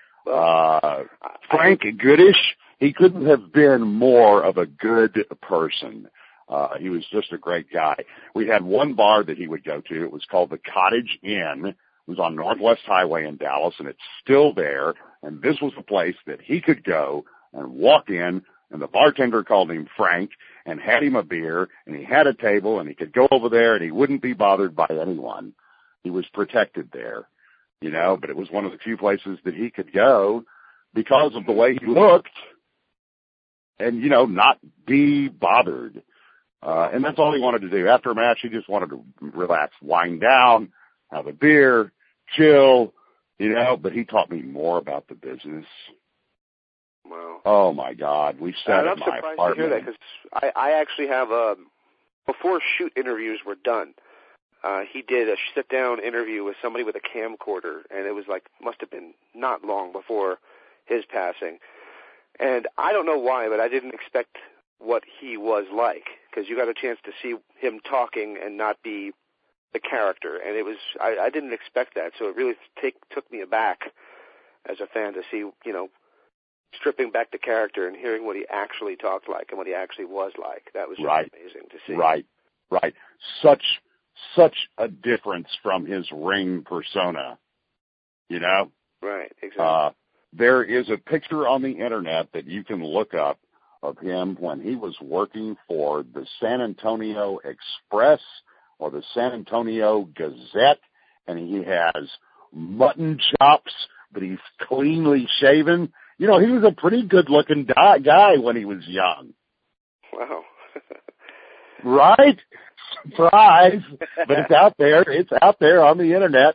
Frank Goodish, he couldn't have been more of a good person. He was just a great guy. We had one bar that he would go to. It was called the Cottage Inn. It was on Northwest Highway in Dallas, and it's still there. And this was the place that he could go and walk in, and the bartender called him Frank and had him a beer, and he had a table, and he could go over there, and he wouldn't be bothered by anyone. He was protected there, but it was one of the few places that he could go because of the way he looked and, not be bothered. And that's all he wanted to do. After a match, he just wanted to relax, wind down, have a beer, chill, but he taught me more about the business. Wow. Oh, my God. We sat at my apartment. I'm surprised to hear that because I actually have, before shoot interviews were done, he did a sit-down interview with somebody with a camcorder, and it was must have been not long before his passing. And I don't know why, but I didn't expect what he was like, because you got a chance to see him talking and not be the character. And it was, I didn't expect that, so it really took me aback as a fan to see, stripping back the character and hearing what he actually talked like and what he actually was like. That was just amazing to see. Right. Such a difference from his ring persona, Right, exactly. There is a picture on the internet that you can look up of him when he was working for the San Antonio Express or the San Antonio Gazette, and he has mutton chops, but he's cleanly shaven. He was a pretty good-looking guy when he was young. Wow. Right? Surprise. But it's out there. It's out there on the internet.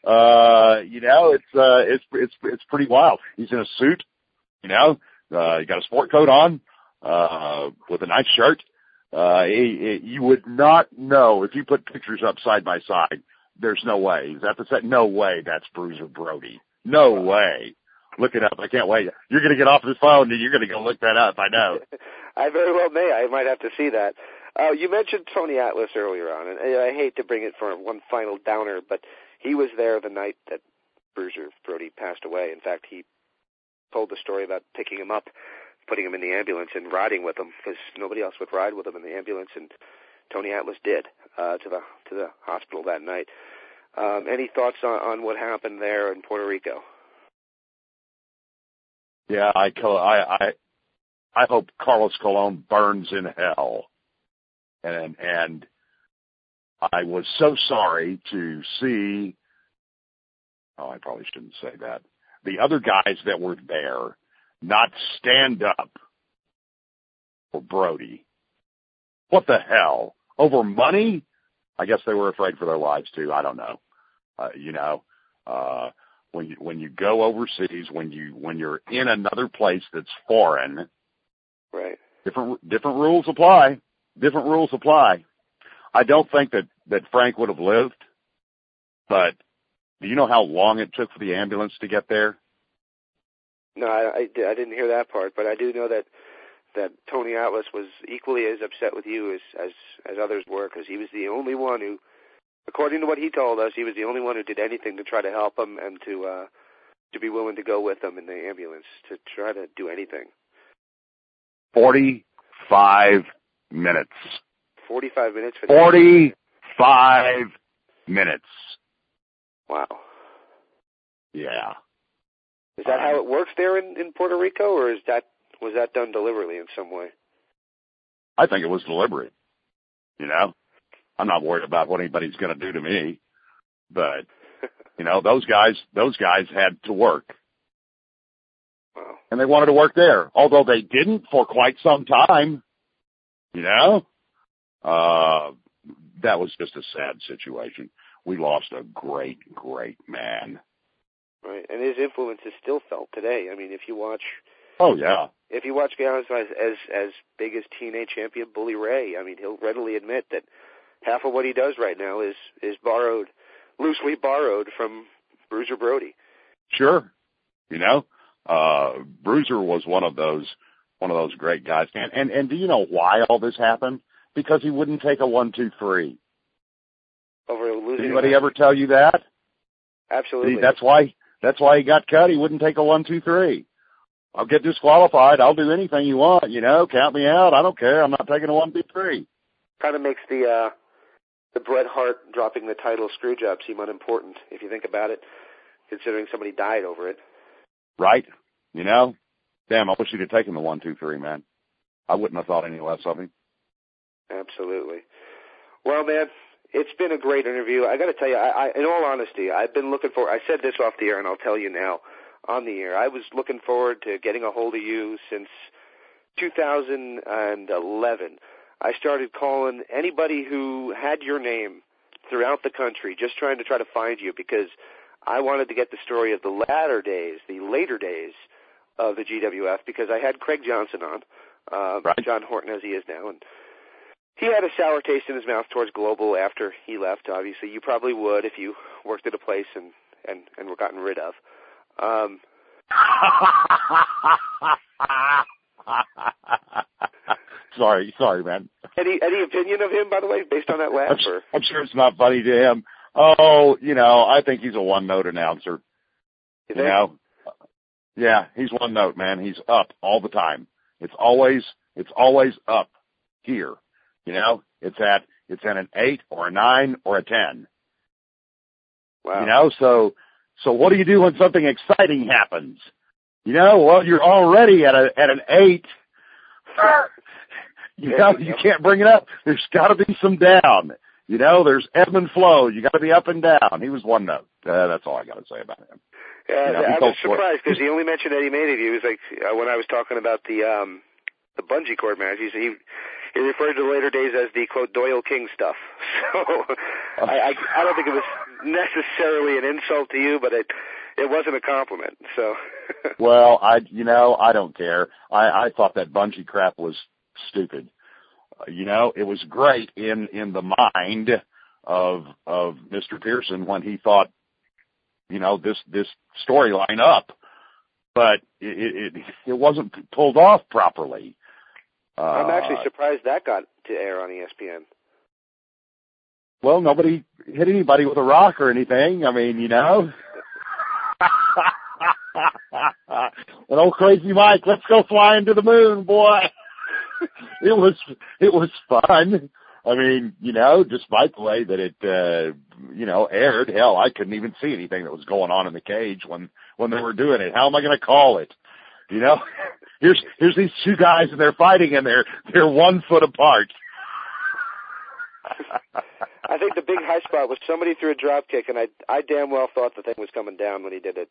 It's pretty wild. He's in a suit, he got a sport coat on, with a nice shirt. You would not know if you put pictures up side by side. There's no way. Is that the set? No way. That's Bruiser Brody. No way. Look it up. I can't wait. You're going to get off this phone and you're going to go look that up. I know. I very well may. I might have to see that. You mentioned Tony Atlas earlier on, and I hate to bring it for one final downer, but he was there the night that Bruiser Brody passed away. In fact, he told the story about picking him up, putting him in the ambulance and riding with him, because nobody else would ride with him in the ambulance, and Tony Atlas did, to the hospital that night. Any thoughts on what happened there in Puerto Rico? Yeah, I hope Carlos Colon burns in hell. And I was so sorry to see, I probably shouldn't say that, the other guys that were there not stand up for Brody. What the hell? Over money? I guess they were afraid for their lives too. I don't know. When you go overseas, when you're in another place that's foreign, right? Different rules apply. Different rules apply. I don't think that Frank would have lived, but do you know how long it took for the ambulance to get there? No, I didn't hear that part, but I do know that Tony Atlas was equally as upset with you as others were, because he was the only one who, according to what he told us, he was the only one who did anything to try to help him and to be willing to go with him in the ambulance to try to do anything. 45 minutes. 45 minutes for 45 minutes. Wow. Yeah. Is that how it works there in Puerto Rico, or was that done deliberately in some way? I think it was deliberate. I'm not worried about what anybody's going to do to me, but those guys had to work. Wow. And they wanted to work there, although they didn't for quite some time. That was just a sad situation. We lost a great, great man. Right, and his influence is still felt today. I mean, if you watch... Oh, yeah. If you watch guys as big as TNA champion Bully Ray, I mean, he'll readily admit that half of what he does right now is loosely borrowed from Bruiser Brody. Sure. Bruiser was one of those great guys. And do you know why all this happened? Because he wouldn't take a 1-2-3. Over losing. Did anybody ever tell you that? Absolutely. See, that's why he got cut. He wouldn't take a 1-2-3. I'll get disqualified. I'll do anything you want. Count me out. I don't care. I'm not taking a 1-2-3. Kind of makes the Bret Hart dropping the title screw job seem unimportant if you think about it, considering somebody died over it. Right. Damn, I wish he'd have taken the 1-2-3, man. I wouldn't have thought any less of him. Absolutely. Well, man, it's been a great interview. I got to tell you, I in all honesty, I've been looking for. I said this off the air, and I'll tell you now on the air. I was looking forward to getting a hold of you since 2011. I started calling anybody who had your name throughout the country, just trying to find you, because I wanted to get the story of the later days of the GWF, because I had Craig Johnson on, right. John Horton as he is now, and he had a sour taste in his mouth towards Global after he left. Obviously, you probably would if you worked at a place and were gotten rid of. Sorry, man. Any opinion of him, by the way, based on that laugh? I'm sure it's not funny to him. Oh, I think he's a one-note announcer. You think? Yeah, he's one note, man. He's up all the time. It's always up here. It's at an 8 or a 9 or a 10. Wow. So what do you do when something exciting happens? Well, you're already at an 8. You can't bring it up. There's got to be some down. There's ebb and flow. You got to be up and down. He was one note. That's all I got to say about him. Yeah, I was surprised because the only mention that he made of you was like when I was talking about the bungee cord match. He referred to the later days as the quote Doyle King stuff. So I don't think it was necessarily an insult to you, but it wasn't a compliment. So well, I don't care. I thought that bungee crap was stupid. It was great in the mind of Mr. Pearson when he thought, this storyline up, but it wasn't pulled off properly. I'm actually surprised that got to air on ESPN. Well, nobody hit anybody with a rock or anything. I mean, An old crazy Mike, let's go flying to the moon, boy. It was fun. I mean, despite the way that it, aired, hell, I couldn't even see anything that was going on in the cage when they were doing it. How am I going to call it? here's these two guys and they're fighting and they're 1 foot apart. I think the big high spot was somebody threw a drop kick, and I damn well thought the thing was coming down when he did it.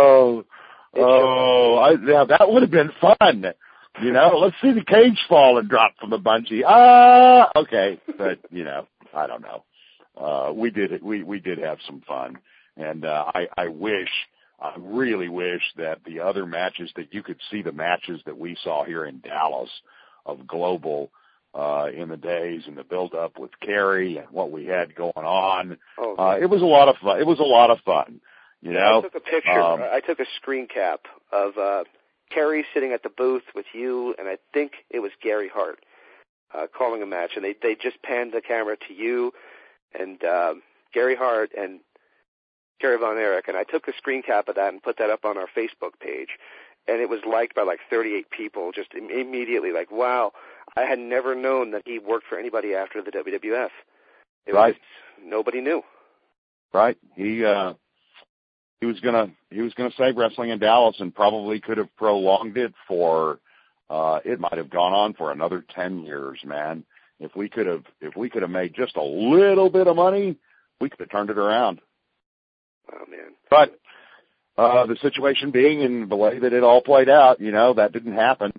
Yeah, that would have been fun. You know, let's see the cage fall and drop from the bungee. Okay, but you know, I don't know. We did have some fun, and I really wish that the other matches that you could see the matches that we saw here in Dallas of Global in the days and the build up with Kerry and what we had going on. It was a lot of fun. It was a lot of fun. You know, I took a picture. I took a screen cap of Kerry sitting at the booth with you, and I think it was Gary Hart calling a match, and they just panned the camera to you and Gary Hart and Kerry Von Erich, and I took a screen cap of that and put that up on our Facebook page, and it was liked by like 38 people just immediately, like, wow, I had never known that he worked for anybody after the WWF. Nobody knew. Right. He was gonna save wrestling in Dallas and probably could have prolonged it for it might have gone on for another 10 years, man. If we could have made just a little bit of money, we could have turned it around. Oh man. But the situation being in the way that it all played out, you know, that didn't happen.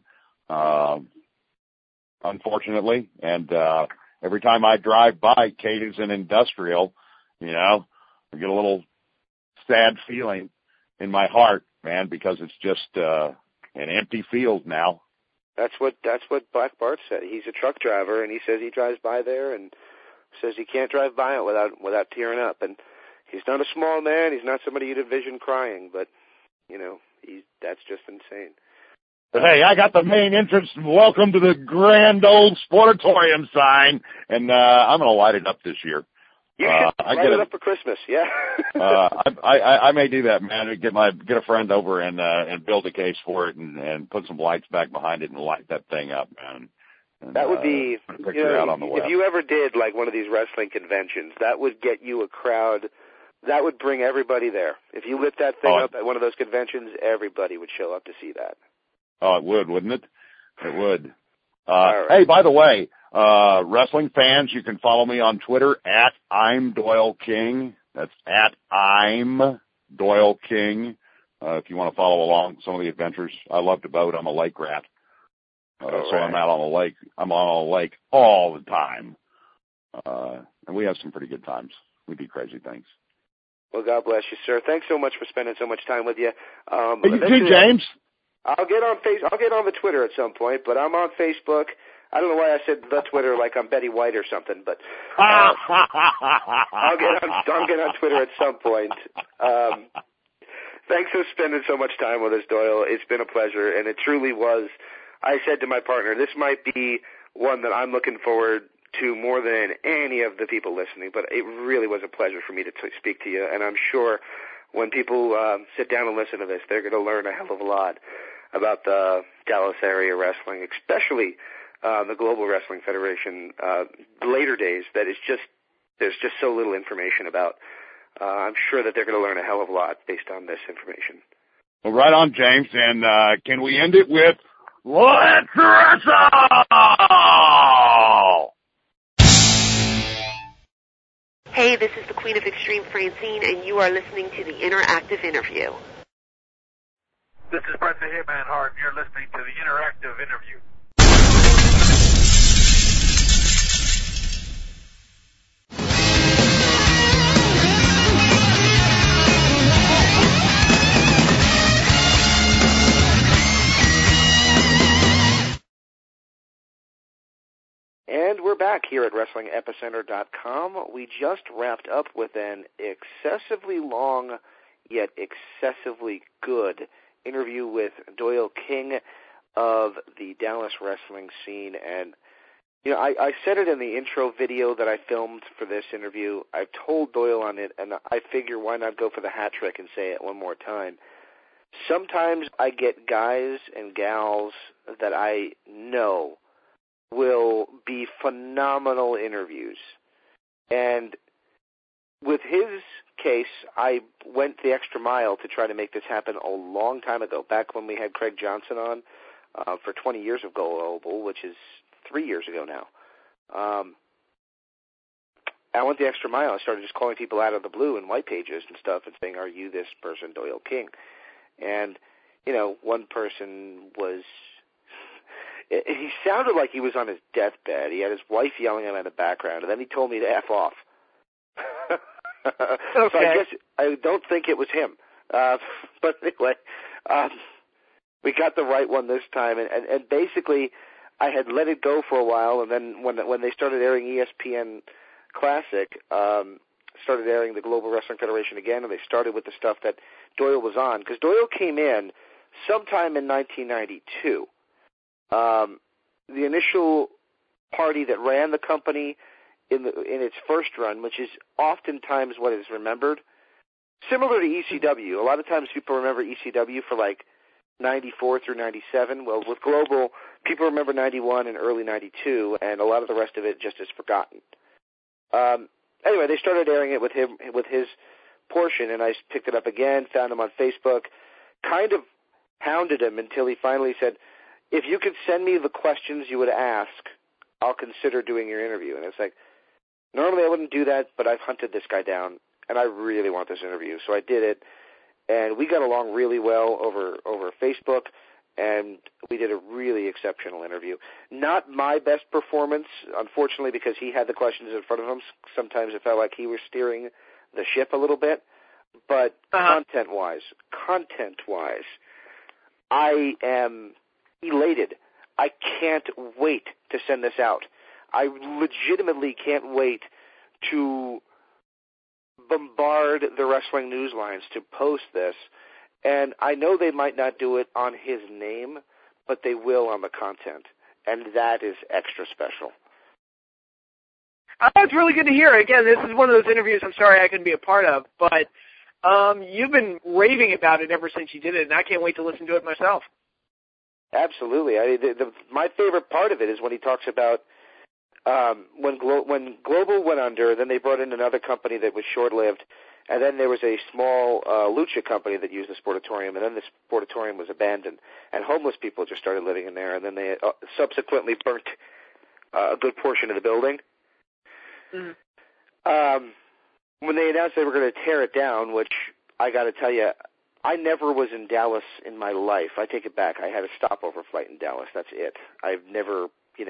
Unfortunately. And every time I drive by Cadiz and Industrial, you know, I get a little sad feeling in my heart, man, because it's just an empty field now. That's what Black Bart said. He's a truck driver, and he says he drives by there and says he can't drive by it without tearing up. And he's not a small man. He's not somebody you'd envision crying, but you know, that's just insane. But hey, I got the main entrance. Welcome to the grand old Sportatorium sign, and I'm going to light it up this year. You should light it up for Christmas, yeah. I may do that, man. Get a friend over and build a case for it and put some lights back behind it and light that thing up, man. And, that would be, you know, out on the web. If you ever did like one of these wrestling conventions, that would get you a crowd. That would bring everybody there. If you lit that thing up at one of those conventions, everybody would show up to see that. Oh, it would, wouldn't it? It would. Right. Hey, by the way, wrestling fans, you can follow me on Twitter at I'm Doyle King. That's at I'm Doyle King. If you want to follow along some of the adventures, I love to boat. I'm a lake rat. So I'm out on the lake. I'm on a lake all the time. And we have some pretty good times. We do crazy things. Well, God bless you, sir. Thanks so much for spending so much time with you. Hey, James. I'll get on the Twitter at some point, but I'm on Facebook. I don't know why I said the Twitter like I'm Betty White or something, but I'll get on Twitter at some point. Thanks for spending so much time with us, Doyle. It's been a pleasure, and it truly was. I said to my partner, this might be one that I'm looking forward to more than any of the people listening, but it really was a pleasure for me to speak to you, and I'm sure when people sit down and listen to this, they're going to learn a hell of a lot about the Dallas area wrestling, especially the Global Wrestling Federation later days that is just there's just so little information about. I'm sure that they're going to learn a hell of a lot based on this information. Well, right on, James. And can we end it with Let's Wrestle! Hey, this is the Queen of Extreme, Francine, and you are listening to the Interactive Interview. This is Brett the Hitman Hart, and you're listening to the Interactive Interview. And we're back here at WrestlingEpicenter.com. We just wrapped up with an excessively long yet excessively good interview with Doyle King of the Dallas wrestling scene. And, you know, I said it in the intro video that I filmed for this interview. I told Doyle on it, and I figure why not go for the hat trick and say it one more time. Sometimes I get guys and gals that I know will be phenomenal interviews. And with his case, I went the extra mile to try to make this happen a long time ago. Back when we had Craig Johnson on, for 20 years of Global, which is 3 years ago now. I went the extra mile. I started just calling people out of the blue in white pages and stuff and saying, "Are you this person, Doyle King?" And, one person was, he sounded like he was on his deathbed. He had his wife yelling at him in the background, and then he told me to F off. Okay. So I don't think it was him. But anyway, we got the right one this time, and basically I had let it go for a while, and then when they started airing ESPN Classic, started airing the Global Wrestling Federation again, and they started with the stuff that Doyle was on, because Doyle came in sometime in 1992. The initial party that ran the company in its first run, which is oftentimes what is remembered, similar to ECW. A lot of times people remember ECW for like 94 through 97. Well, with Global, people remember 91 and early 92, and a lot of the rest of it just is forgotten. Anyway, they started airing it with his portion, and I picked it up again, found him on Facebook, kind of hounded him until he finally said, "If you could send me the questions you would ask, I'll consider doing your interview." And it's like, normally I wouldn't do that, but I've hunted this guy down, and I really want this interview. So I did it, and we got along really well over Facebook, and we did a really exceptional interview. Not my best performance, unfortunately, because he had the questions in front of him. Sometimes it felt like he was steering the ship a little bit. But content-wise, I am elated. I can't wait to send this out. I legitimately can't wait to bombard the wrestling news lines to post this. And I know they might not do it on his name, but they will on the content. And that is extra special. That's really good to hear. Again, this is one of those interviews I'm sorry I couldn't be a part of, but you've been raving about it ever since you did it, and I can't wait to listen to it myself. Absolutely. My favorite part of it is when he talks about when Global went under, then they brought in another company that was short-lived, and then there was a small lucha company that used the Sportatorium, and then the Sportatorium was abandoned, and homeless people just started living in there, and then they subsequently burnt a good portion of the building. Mm. When they announced they were going to tear it down, which I got to tell you, I never was in Dallas in my life. I take it back. I had a stopover flight in Dallas. That's it. I've never,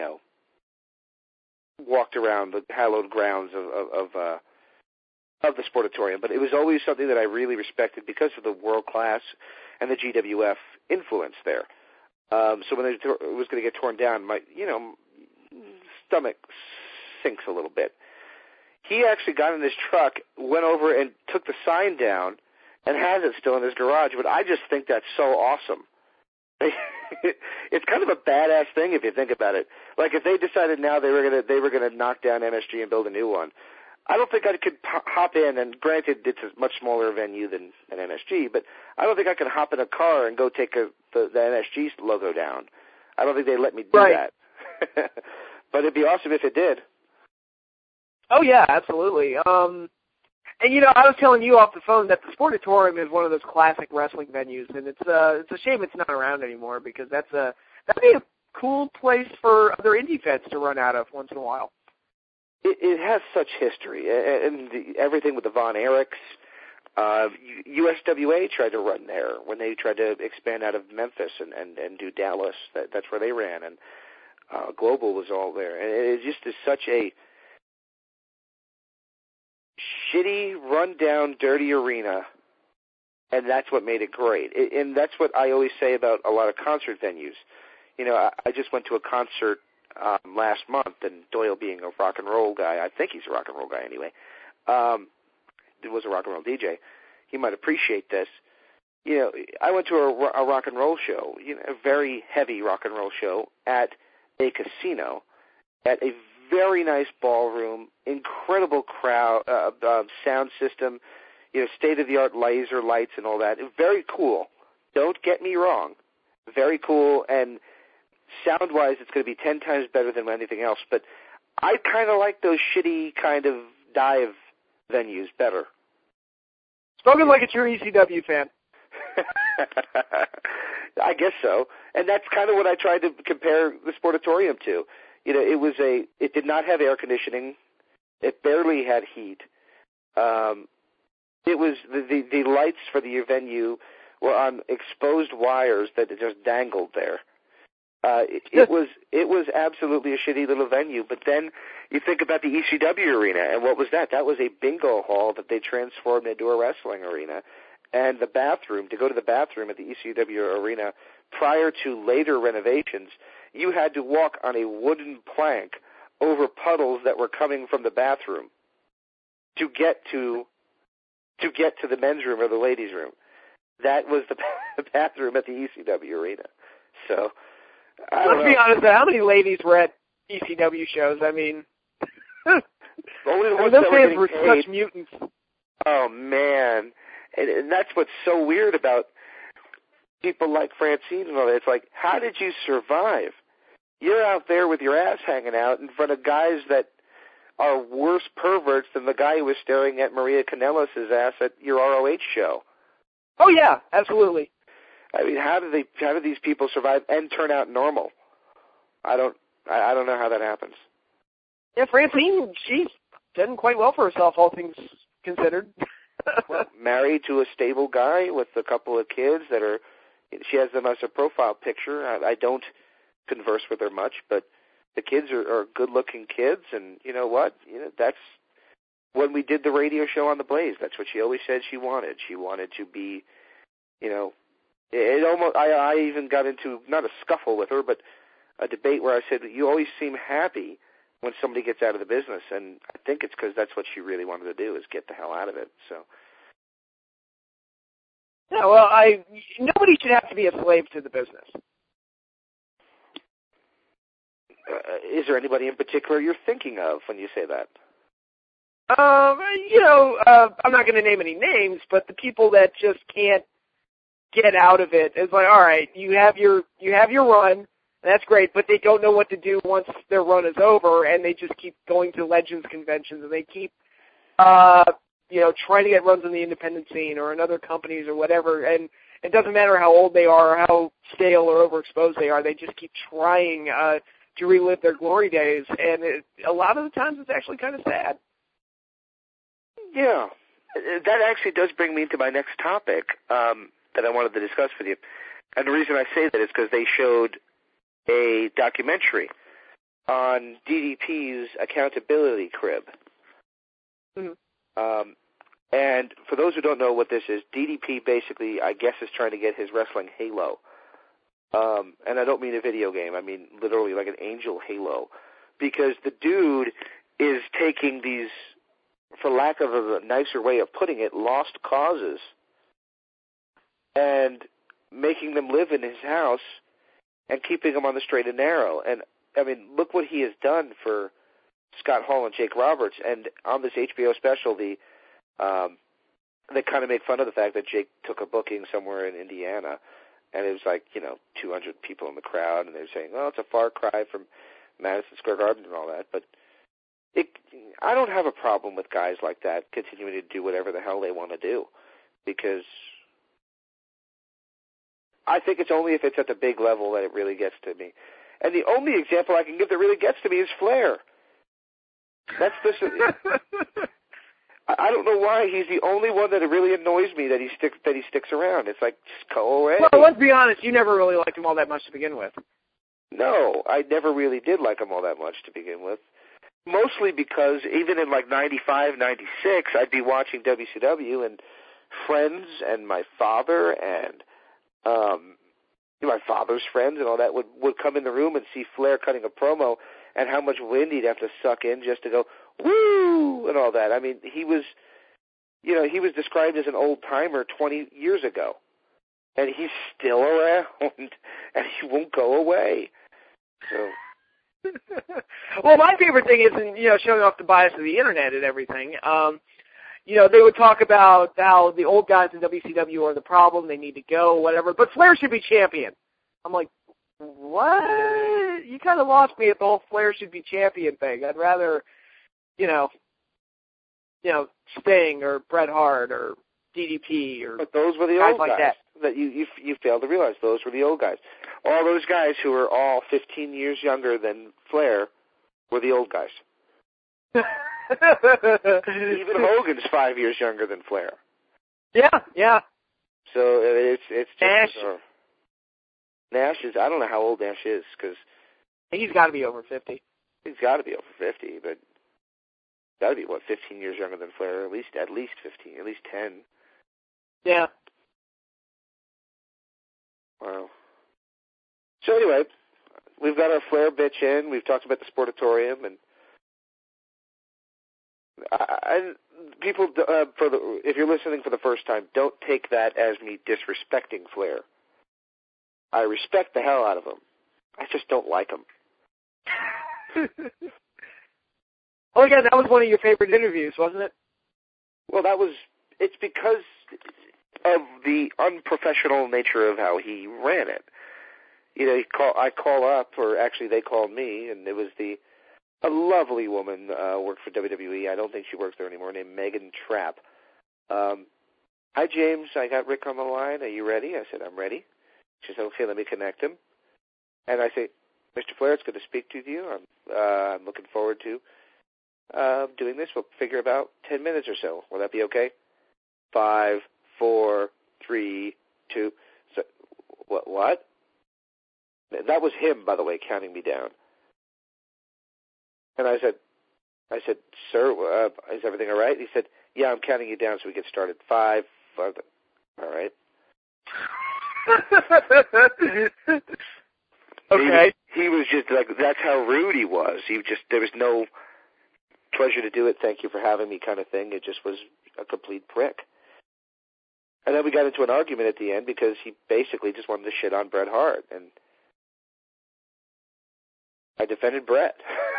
walked around the hallowed grounds of the Sportatorium, but it was always something that I really respected because of the world class and the GWF influence there. So when it was going to get torn down, my stomach sinks a little bit. He actually got in his truck, went over and took the sign down, and has it still in his garage. But I just think that's so awesome. It's kind of a badass thing if you think about it. Like if they decided now they were gonna knock down MSG and build a new one, I don't think I could hop in. And granted, it's a much smaller venue than MSG, but I don't think I could hop in a car and go take the MSG logo down. I don't think they'd let me do that. But it'd be awesome if it did. Oh yeah, absolutely. And I was telling you off the phone that the Sportatorium is one of those classic wrestling venues, and it's a shame it's not around anymore because that'd be a cool place for other indie fans to run out of once in a while. It has such history, and everything with the Von Erichs. USWA tried to run there when they tried to expand out of Memphis and do Dallas. That's where they ran, and Global was all there. And it just is such a shitty, run-down, dirty arena, and that's what made it great. And that's what I always say about a lot of concert venues. I just went to a concert last month, and Doyle being a rock and roll guy, I think he's a rock and roll guy anyway, was a rock and roll DJ. He might appreciate this. I went to a rock and roll show, a very heavy rock and roll show at a casino, at a very nice ballroom, incredible crowd, sound system, state-of-the-art laser lights and all that. Very cool. Don't get me wrong. Very cool, and sound-wise, it's going to be 10 times better than anything else. But I kind of like those shitty kind of dive venues better. Spoken like a true ECW fan. I guess so. And that's kind of what I tried to compare the Sportatorium to. You know, it did not have air conditioning. It barely had heat. It was the lights for the venue were on exposed wires that just dangled there. It was absolutely a shitty little venue. But then you think about the ECW arena, and what was that? That was a bingo hall that they transformed into a wrestling arena. And the bathroom, to go to the bathroom at the ECW arena prior to later renovations, you had to walk on a wooden plank over puddles that were coming from the bathroom to get to the men's room or the ladies' room. That was the bathroom at the ECW arena. So, let's be honest, how many ladies were at ECW shows? I mean, only the ones those that fans were were such mutants. Oh, man. And that's what's so weird about people like Francine and all that. It's like, how did you survive? You're out there with your ass hanging out in front of guys that are worse perverts than the guy who was staring at Maria Kanellis' ass at your ROH show. Oh, yeah, absolutely. I mean, how do these people survive and turn out normal? I don't know how that happens. Yeah, Francine, she's done quite well for herself, all things considered. Well, married to a stable guy with a couple of kids she has them as a profile picture. I don't converse with her much, but the kids are good-looking kids, and you know what? That's when we did the radio show on the Blaze. That's what she always said she wanted. She wanted to be, it almost. I even got into not a scuffle with her, but a debate where I said, "You always seem happy when somebody gets out of the business," and I think it's because that's what she really wanted to do, is get the hell out of it. So. Yeah, well, nobody should have to be a slave to the business. Is there anybody in particular you're thinking of when you say that? I'm not going to name any names, but the people that just can't get out of it, it's like, all right, you have your run, that's great, but they don't know what to do once their run is over, and they just keep going to Legends conventions, and they keep, trying to get runs in the independent scene or in other companies or whatever, and it doesn't matter how old they are or how stale or overexposed they are, they just keep trying to relive their glory days, and a lot of the times it's actually kind of sad. Yeah, that actually does bring me to my next topic that I wanted to discuss with you. And the reason I say that is because they showed a documentary on DDP's accountability crib. Mm-hmm. And for those who don't know what this is, DDP basically, I guess, is trying to get his wrestling halo. And I don't mean a video game. I mean literally like an angel halo. Because the dude is taking these, for lack of a nicer way of putting it, lost causes and making them live in his house and keeping them on the straight and narrow. And, I mean, look what he has done for Scott Hall and Jake Roberts. And on this HBO special, they kind of make fun of the fact that Jake took a booking somewhere in Indiana, and it was like, 200 people in the crowd, and they're saying, well, it's a far cry from Madison Square Garden and all that. But I don't have a problem with guys like that continuing to do whatever the hell they want to do, because I think it's only if it's at the big level that it really gets to me. And the only example I can give that really gets to me is Flair. That's this. I don't know why he's the only one that really annoys me that he sticks around. It's like, just go away. Well, let's be honest, you never really liked him all that much to begin with. No, I never really did like him all that much to begin with. Mostly because even in like 95, 96, I'd be watching WCW, and friends and my father and my father's friends and all that would come in the room and see Flair cutting a promo, and how much wind he'd have to suck in just to go, woo, and all that. I mean, he was described as an old-timer 20 years ago, and he's still around, and he won't go away. So. Well, my favorite thing is, showing off the bias of the internet and everything. They would talk about how the old guys in WCW are the problem, they need to go, whatever, but Flair should be champion. I'm like, what? You kind of lost me at the whole Flair should be champion thing. I'd rather, Sting or Bret Hart or DDP or but those were the guys old like guys. that. that you fail to realize. Those were the old guys. All those guys who were all 15 years younger than Flair were the old guys. Even Hogan's 5 years younger than Flair. Yeah. So it's just Nash. bizarre. Nash is, I don't know how old Nash is, because he's got to be over 50. He's got to be over 50, but got to be, 15 years younger than Flair, at least 15, at least 10. Yeah. Wow. So anyway, we've got our Flair bitch in. We've talked about the Sportatorium, and people, if you're listening for the first time, don't take that as me disrespecting Flair. I respect the hell out of him. I just don't like him. Oh, again, that was one of your favorite interviews, wasn't it? Well, it's because of the unprofessional nature of how he ran it. You know, I call up, or actually they called me, and it was a lovely woman worked for WWE. I don't think she works there anymore, named Megan Trapp. Hi, James. I got Rick on the line. Are you ready? I said, I'm ready. She said, okay, let me connect him. And I say, Mr. Flair, it's good to speak to you. I'm looking forward to doing this. We'll figure about 10 minutes or so. Will that be okay? 5, 4, 3, 2. So, what? That was him, by the way, counting me down. And I said, sir, is everything all right? He said, yeah, I'm counting you down so we get started. 5, 5. All right. Okay. He was just like, that's how rude he was. There was no pleasure to do it, thank you for having me kind of thing. It just was a complete prick. And then we got into an argument at the end because he basically just wanted to shit on Bret Hart. And I defended Bret.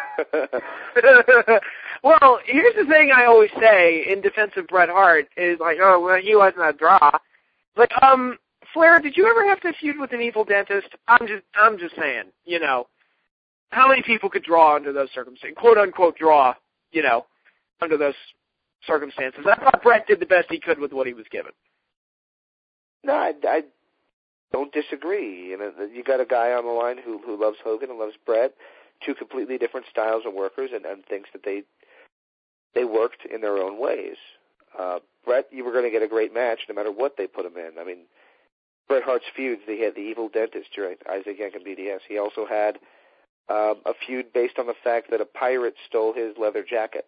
Well, here's the thing I always say in defense of Bret Hart is like, oh, well, he wasn't a draw. Like, Flair, did you ever have to feud with an evil dentist? I'm just saying, you know, how many people could draw under those circumstances, quote unquote draw, you know, under those circumstances? I thought Bret did the best he could with what he was given. No, I don't disagree. You know, you got a guy on the line who loves Hogan and loves Bret, two completely different styles of workers, and thinks that they worked in their own ways. Bret, you were going to get a great match no matter what they put him in. I mean, Bret Hart's feuds, he had the evil dentist during Isaac Yankem BDS. He also had a feud based on the fact that a pirate stole his leather jacket.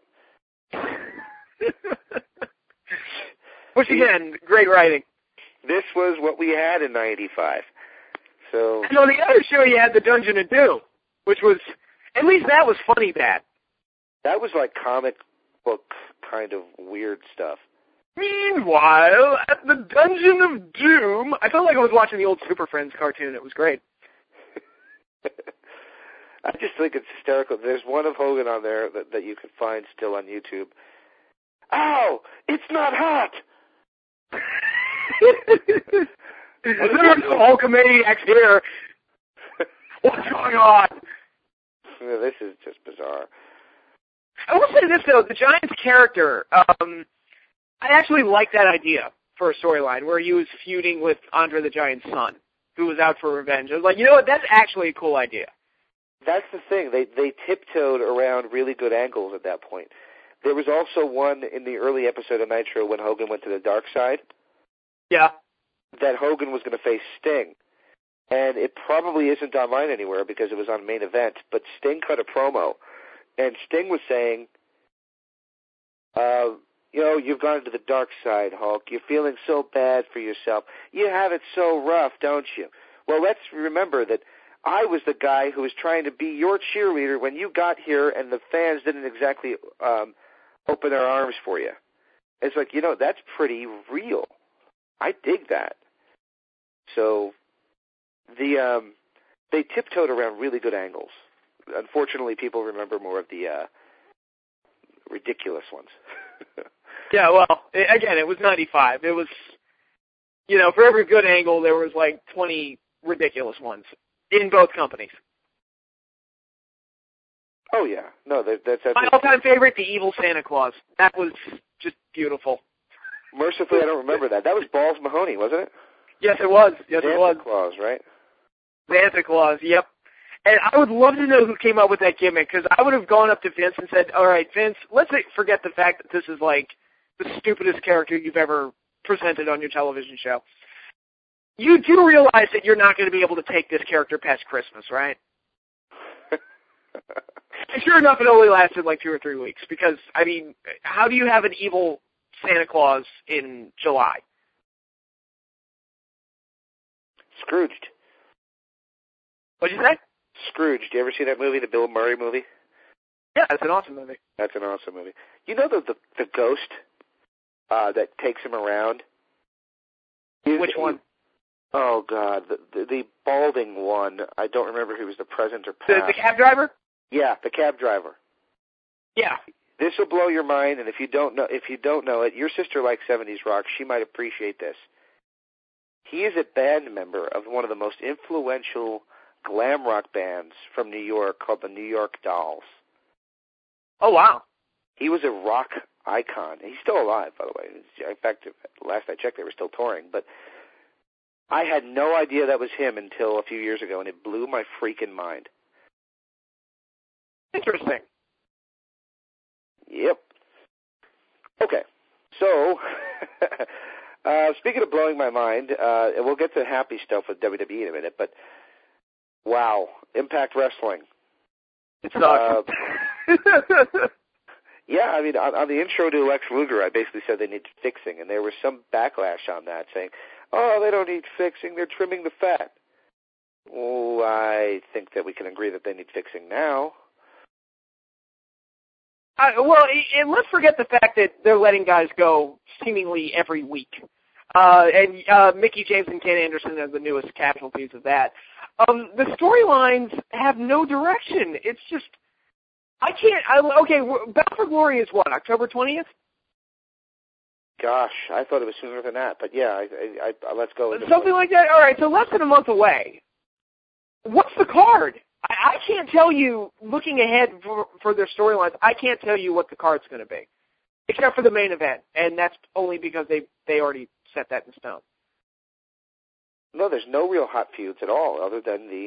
Which, again, great writing. This was what we had in '95. So, and on the other show, you had the Dungeon of Doom, which was, at least that was funny bad. That was like comic book kind of weird stuff. Meanwhile, at the Dungeon of Doom, I felt like I was watching the old Super Friends cartoon. It was great. I just think it's hysterical. There's one of Hogan on there that you can find still on YouTube. Ow! It's not hot! There's Hulkamaniacs here. What's going on? Yeah, this is just bizarre. I will say this, though. The Giant's character, I actually like that idea for a storyline where he was feuding with Andre the Giant's son, who was out for revenge. I was like, you know what? That's actually a cool idea. That's the thing. They tiptoed around really good angles at that point. There was also one in the early episode of Nitro when Hogan went to the dark side. Yeah. That Hogan was going to face Sting. And it probably isn't online anywhere because it was on Main Event, but Sting cut a promo. And Sting was saying, you know, you've gone to the dark side, Hulk. You're feeling so bad for yourself. You have it so rough, don't you? Well, let's remember that I was the guy who was trying to be your cheerleader when you got here and the fans didn't exactly open their arms for you. It's like, you know, that's pretty real. I dig that. So they tiptoed around really good angles. Unfortunately, people remember more of the ridiculous ones. Yeah, well, again, it was 95. It was, you know, for every good angle, there was like 20 ridiculous ones in both companies. Oh, yeah. No, that's my all-time favorite, the evil Santa Claus. That was just beautiful. Mercifully, I don't remember that. That was Balls Mahoney, wasn't it? Yes, it was. Yes, it was. Santa Claus, right? Santa Claus, yep. And I would love to know who came up with that gimmick, because I would have gone up to Vince and said, all right, Vince, let's forget the fact that this is like the stupidest character you've ever presented on your television show. You do realize that you're not going to be able to take this character past Christmas, right? And sure enough, it only lasted like 2 or 3 weeks, because, I mean, how do you have an evil Santa Claus in July? Scrooged. What'd you say? Scrooge. Do you ever see that movie, the Bill Murray movie? Yeah, that's an awesome movie. That's an awesome movie. You know the ghost that takes him around? Which one? Oh, God. The balding one. I don't remember who was the present or past. The cab driver? Yeah, the cab driver. Yeah. This will blow your mind, and if you don't know it, your sister likes 70s rock. She might appreciate this. He is a band member of one of the most influential glam rock bands from New York called the New York Dolls. Oh, wow. He was a rock icon. He's still alive, by the way. In fact, last I checked, they were still touring. But I had no idea that was him until a few years ago, and it blew my freaking mind. Interesting. Yep. Okay. So, speaking of blowing my mind, and we'll get to happy stuff with WWE in a minute, but wow, Impact Wrestling. It sucks. Yeah, I mean, on the intro to Lex Luger, I basically said they need fixing, and there was some backlash on that, saying, oh, they don't need fixing, they're trimming the fat. Well, I think that we can agree that they need fixing now. And let's forget the fact that they're letting guys go seemingly every week. And Mickie James and Ken Anderson are the newest casualties of that. The storylines have no direction. It's just, okay, Bound for Glory is what, October 20th? Gosh, I thought it was sooner than that, but yeah, let's go. Something like that? All right, so less than a month away. What's the card? I can't tell you, looking ahead for their storylines, I can't tell you what the card's going to be, except for the main event, and that's only because they already set that in stone. No, there's no real hot feuds at all, other than the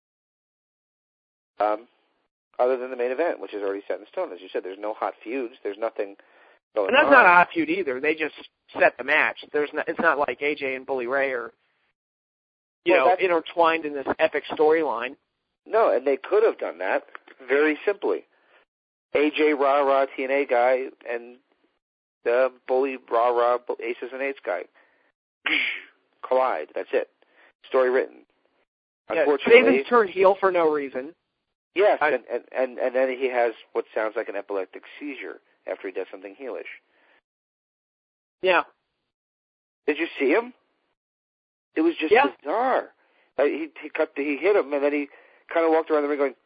main event, which is already set in stone. As you said, there's no hot feuds. There's nothing going on. And that's not a hot feud either. They just set the match. It's not like AJ and Bully Ray are, intertwined in this epic storyline. No, and they could have done that very simply. AJ Rah-Rah TNA guy and the Bully Rah-Rah Aces and Eights guy collide. That's it. Story written. Yeah, Unfortunately, Davis turned heel for no reason. Yes, and then he has what sounds like an epileptic seizure after he does something heelish. Yeah. Did you see him? It was just bizarre. He hit him, and then he kind of walked around the ring going,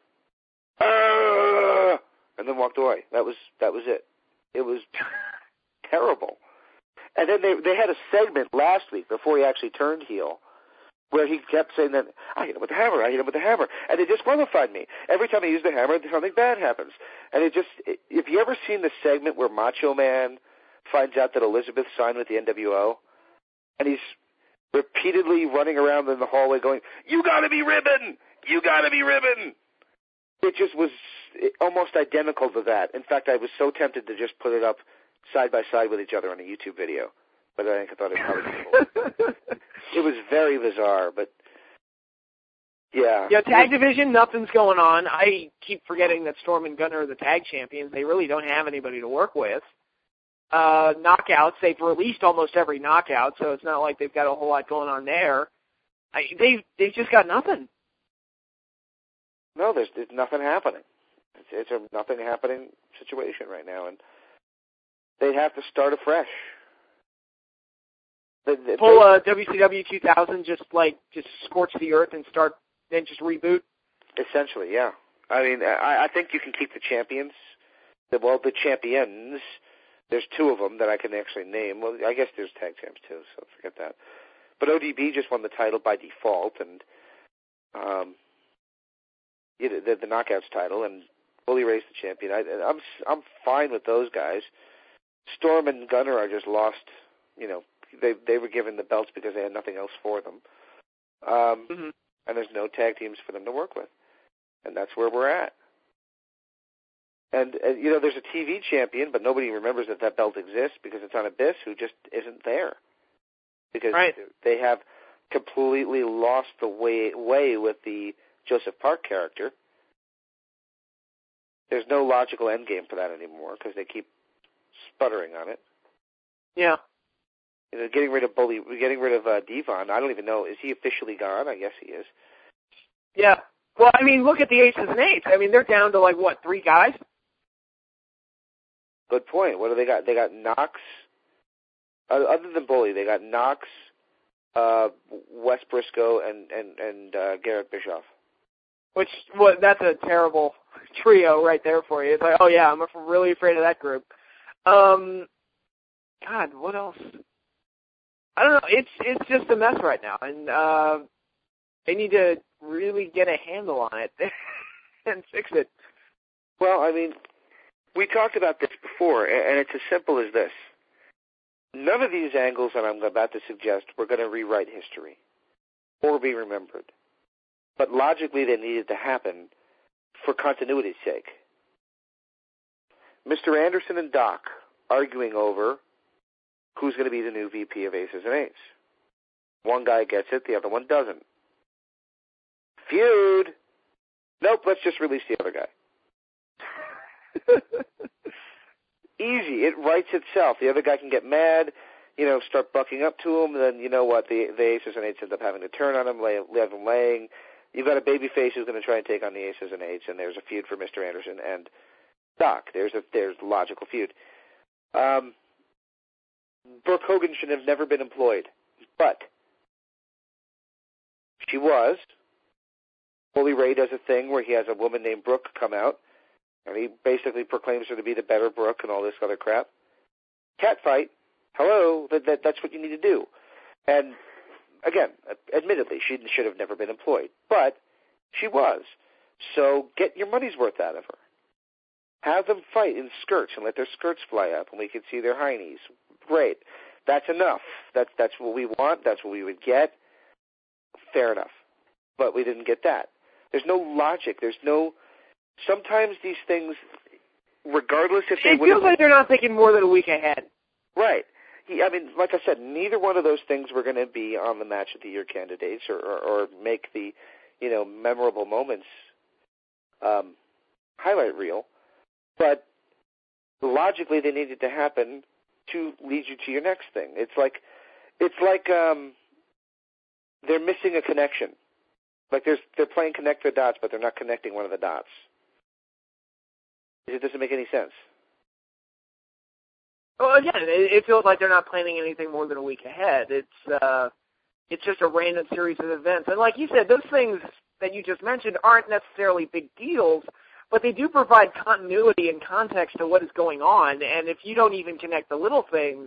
and then walked away. That was it. It was terrible. And then they had a segment last week before he actually turned heel, where he kept saying that, I hit him with the hammer, I hit him with the hammer. And it disqualified me. Every time I use the hammer, something bad happens. And if you ever seen the segment where Macho Man finds out that Elizabeth signed with the NWO, and he's repeatedly running around in the hallway going, you gotta be ribbon! You gotta be ribbon! It just was almost identical to that. In fact, I was so tempted to just put it up side by side with each other on a YouTube video. But I thought it probably it was very bizarre, but yeah. Yeah, tag division, nothing's going on. I keep forgetting that Storm and Gunner are the tag champions. They really don't have anybody to work with. Knockouts, they've released almost every knockout, so it's not like they've got a whole lot going on there. They've just got nothing. No, there's nothing happening. It's a nothing happening situation right now, and they have to start afresh. Pull WCW 2000, just scorch the earth and start, then just reboot? Essentially, yeah. I mean, I think you can keep the champions. The champions. There's two of them that I can actually name. Well, I guess there's tag champs too, so forget that. But ODB just won the title by default, and the Knockouts title, and Bully Ray's the champion. I'm fine with those guys. Storm and Gunner are just lost, they were given the belts because they had nothing else for them. And there's no tag teams for them to work with. And that's where we're at. And there's a TV champion, but nobody remembers that belt exists because it's on Abyss, who just isn't there. Because they have completely lost the way with the Joseph Park character. There's no logical end game for that anymore because they keep sputtering on it. Yeah. Getting rid of Devon. I don't even know. Is he officially gone? I guess he is. Yeah. Well, I mean, look at the Aces and Eights. I mean, they're down to 3 guys? Good point. What do they got? They got Knox. Other than Bully, they got Knox, Wes Briscoe, and Garrett Bischoff. That's a terrible trio right there for you. It's like, oh yeah, I'm really afraid of that group. God, what else? I don't know. It's just a mess right now, and they need to really get a handle on it and fix it. Well, I mean, we talked about this before, and it's as simple as this. None of these angles that I'm about to suggest were going to rewrite history or be remembered. But logically, they needed to happen for continuity's sake. Mr. Anderson and Doc arguing over who's going to be the new VP of Aces and Eights. One guy gets it, the other one doesn't. Feud. Nope, let's just release the other guy. Easy. It writes itself. The other guy can get mad, start bucking up to him, then you know what? The Aces and Eights end up having to turn on him, leave him laying. You've got a babyface who's going to try and take on the Aces and Eights, and there's a feud for Mr. Anderson and Doc. There's a logical feud. Brooke Hogan should have never been employed, but she was. Bully Ray does a thing where he has a woman named Brooke come out, and he basically proclaims her to be the better Brooke and all this other crap. Catfight. Hello, that's what you need to do. And again, admittedly, she should have never been employed, but she was. So get your money's worth out of her. Have them fight in skirts and let their skirts fly up, and we can see their heinies. Great. That's enough. That's what we want. That's what we would get. Fair enough. But we didn't get that. There's no logic. There's no... Sometimes these things, regardless if they... It feels like they're not thinking more than a week ahead. Right. Like I said, neither one of those things were going to be on the Match of the Year candidates or make the, memorable moments highlight reel. But logically, they needed to happen to lead you to your next thing. It's like they're missing a connection. Like they're playing connect the dots, but they're not connecting one of the dots. It doesn't make any sense. Well, again, it feels like they're not planning anything more than a week ahead. It's just a random series of events. And like you said, those things that you just mentioned aren't necessarily big deals, but they do provide continuity and context to what is going on. And if you don't even connect the little things,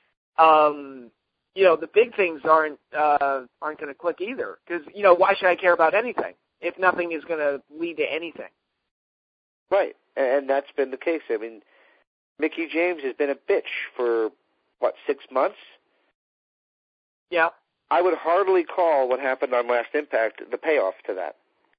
the big things aren't going to click either. Because, why should I care about anything if nothing is going to lead to anything? Right, and that's been the case. I mean, Mickie James has been a bitch for, 6 months? Yeah. I would hardly call what happened on Last Impact the payoff to that.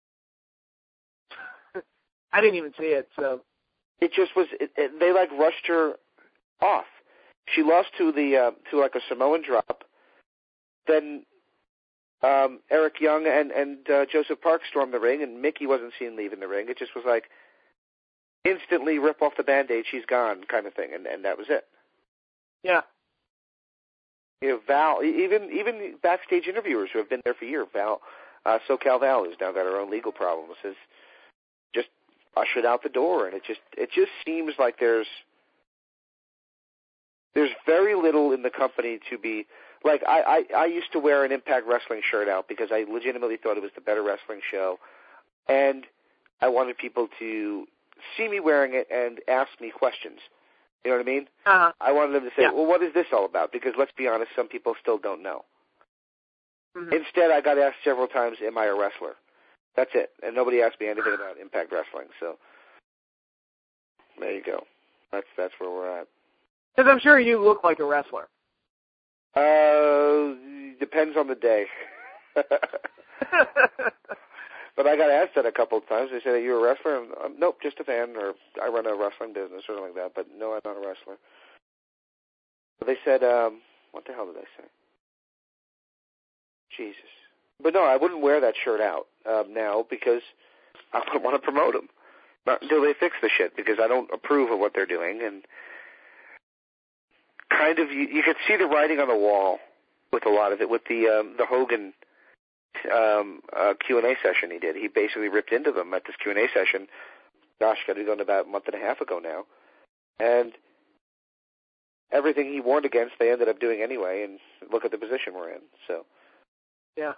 I didn't even see it, so. It just was, they rushed her off. She lost to a Samoan drop. Then Eric Young and Joseph Park stormed the ring, and Mickie wasn't seen leaving the ring. It just was instantly rip off the Band-Aid, she's gone kind of thing, and that was it. Yeah. Val, even backstage interviewers who have been there for years, SoCal Val, who's now got her own legal problems, is just ushered out the door, and it just seems like there's very little in the company to be like. I used to wear an Impact Wrestling shirt out because I legitimately thought it was the better wrestling show, and I wanted people to see me wearing it and ask me questions. You know what I mean? Uh-huh. I wanted them to say, well, what is this all about? Because let's be honest, some people still don't know. Mm-hmm. Instead, I got asked several times, am I a wrestler? That's it. And nobody asked me anything about Impact Wrestling. So there you go. That's where we're at. Because I'm sure you look like a wrestler. Depends on the day. But I got asked that a couple of times. They said, "Are you a wrestler?" Nope, just a fan, or I run a wrestling business or something like that. But no, I'm not a wrestler. But they said, what the hell did they say? Jesus. But no, I wouldn't wear that shirt out now because I don't want to promote them. Not until they fix the shit, because I don't approve of what they're doing. And kind of, you could see the writing on the wall with a lot of it, with the Hogan Q&A session he did. He basically ripped into them at this Q&A session. Gosh, got to be going about a month and a half ago now. And everything he warned against, they ended up doing anyway, and look at the position we're in. So, yeah.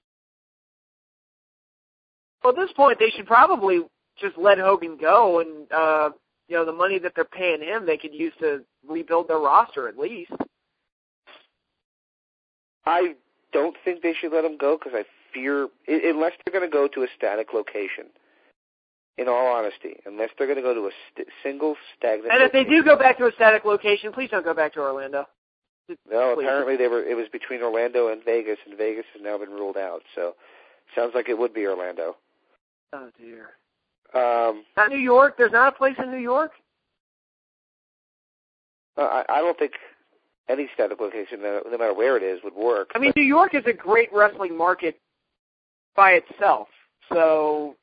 Well, at this point, they should probably just let Hogan go, and the money that they're paying him, they could use to rebuild their roster at least. I don't think they should let him go because I fear, unless they're going to go to a static location, in all honesty, unless they're going to go to a single stagnant And if they do go back to a static location, please don't go back to Orlando. No, Please. apparently it was between Orlando and Vegas has now been ruled out. So sounds like it would be Orlando. Oh, dear. Not New York? There's not a place in New York? I don't think any static location, no matter where it is, would work. I mean, New York is a great wrestling market by itself, so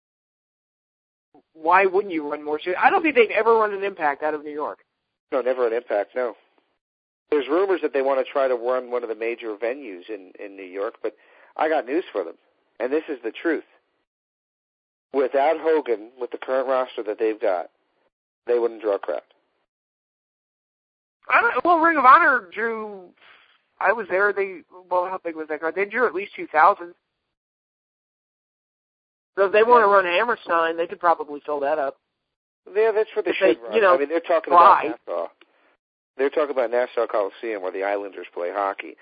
why wouldn't you run more shows? I don't think they've ever run an Impact out of New York. No, never an Impact, no. There's rumors that they want to try to run one of the major venues in New York, but I got news for them, and this is the truth. Without Hogan, with the current roster that they've got, they wouldn't draw a crowd. Well, Ring of Honor drew, I was there, how big was that crowd? They drew at least 2,000. So if they want to run Hammerstein, they could probably fill that up. Yeah, that's what they should run. I mean, they're talking about Nassau. They're talking about Nassau Coliseum where the Islanders play hockey.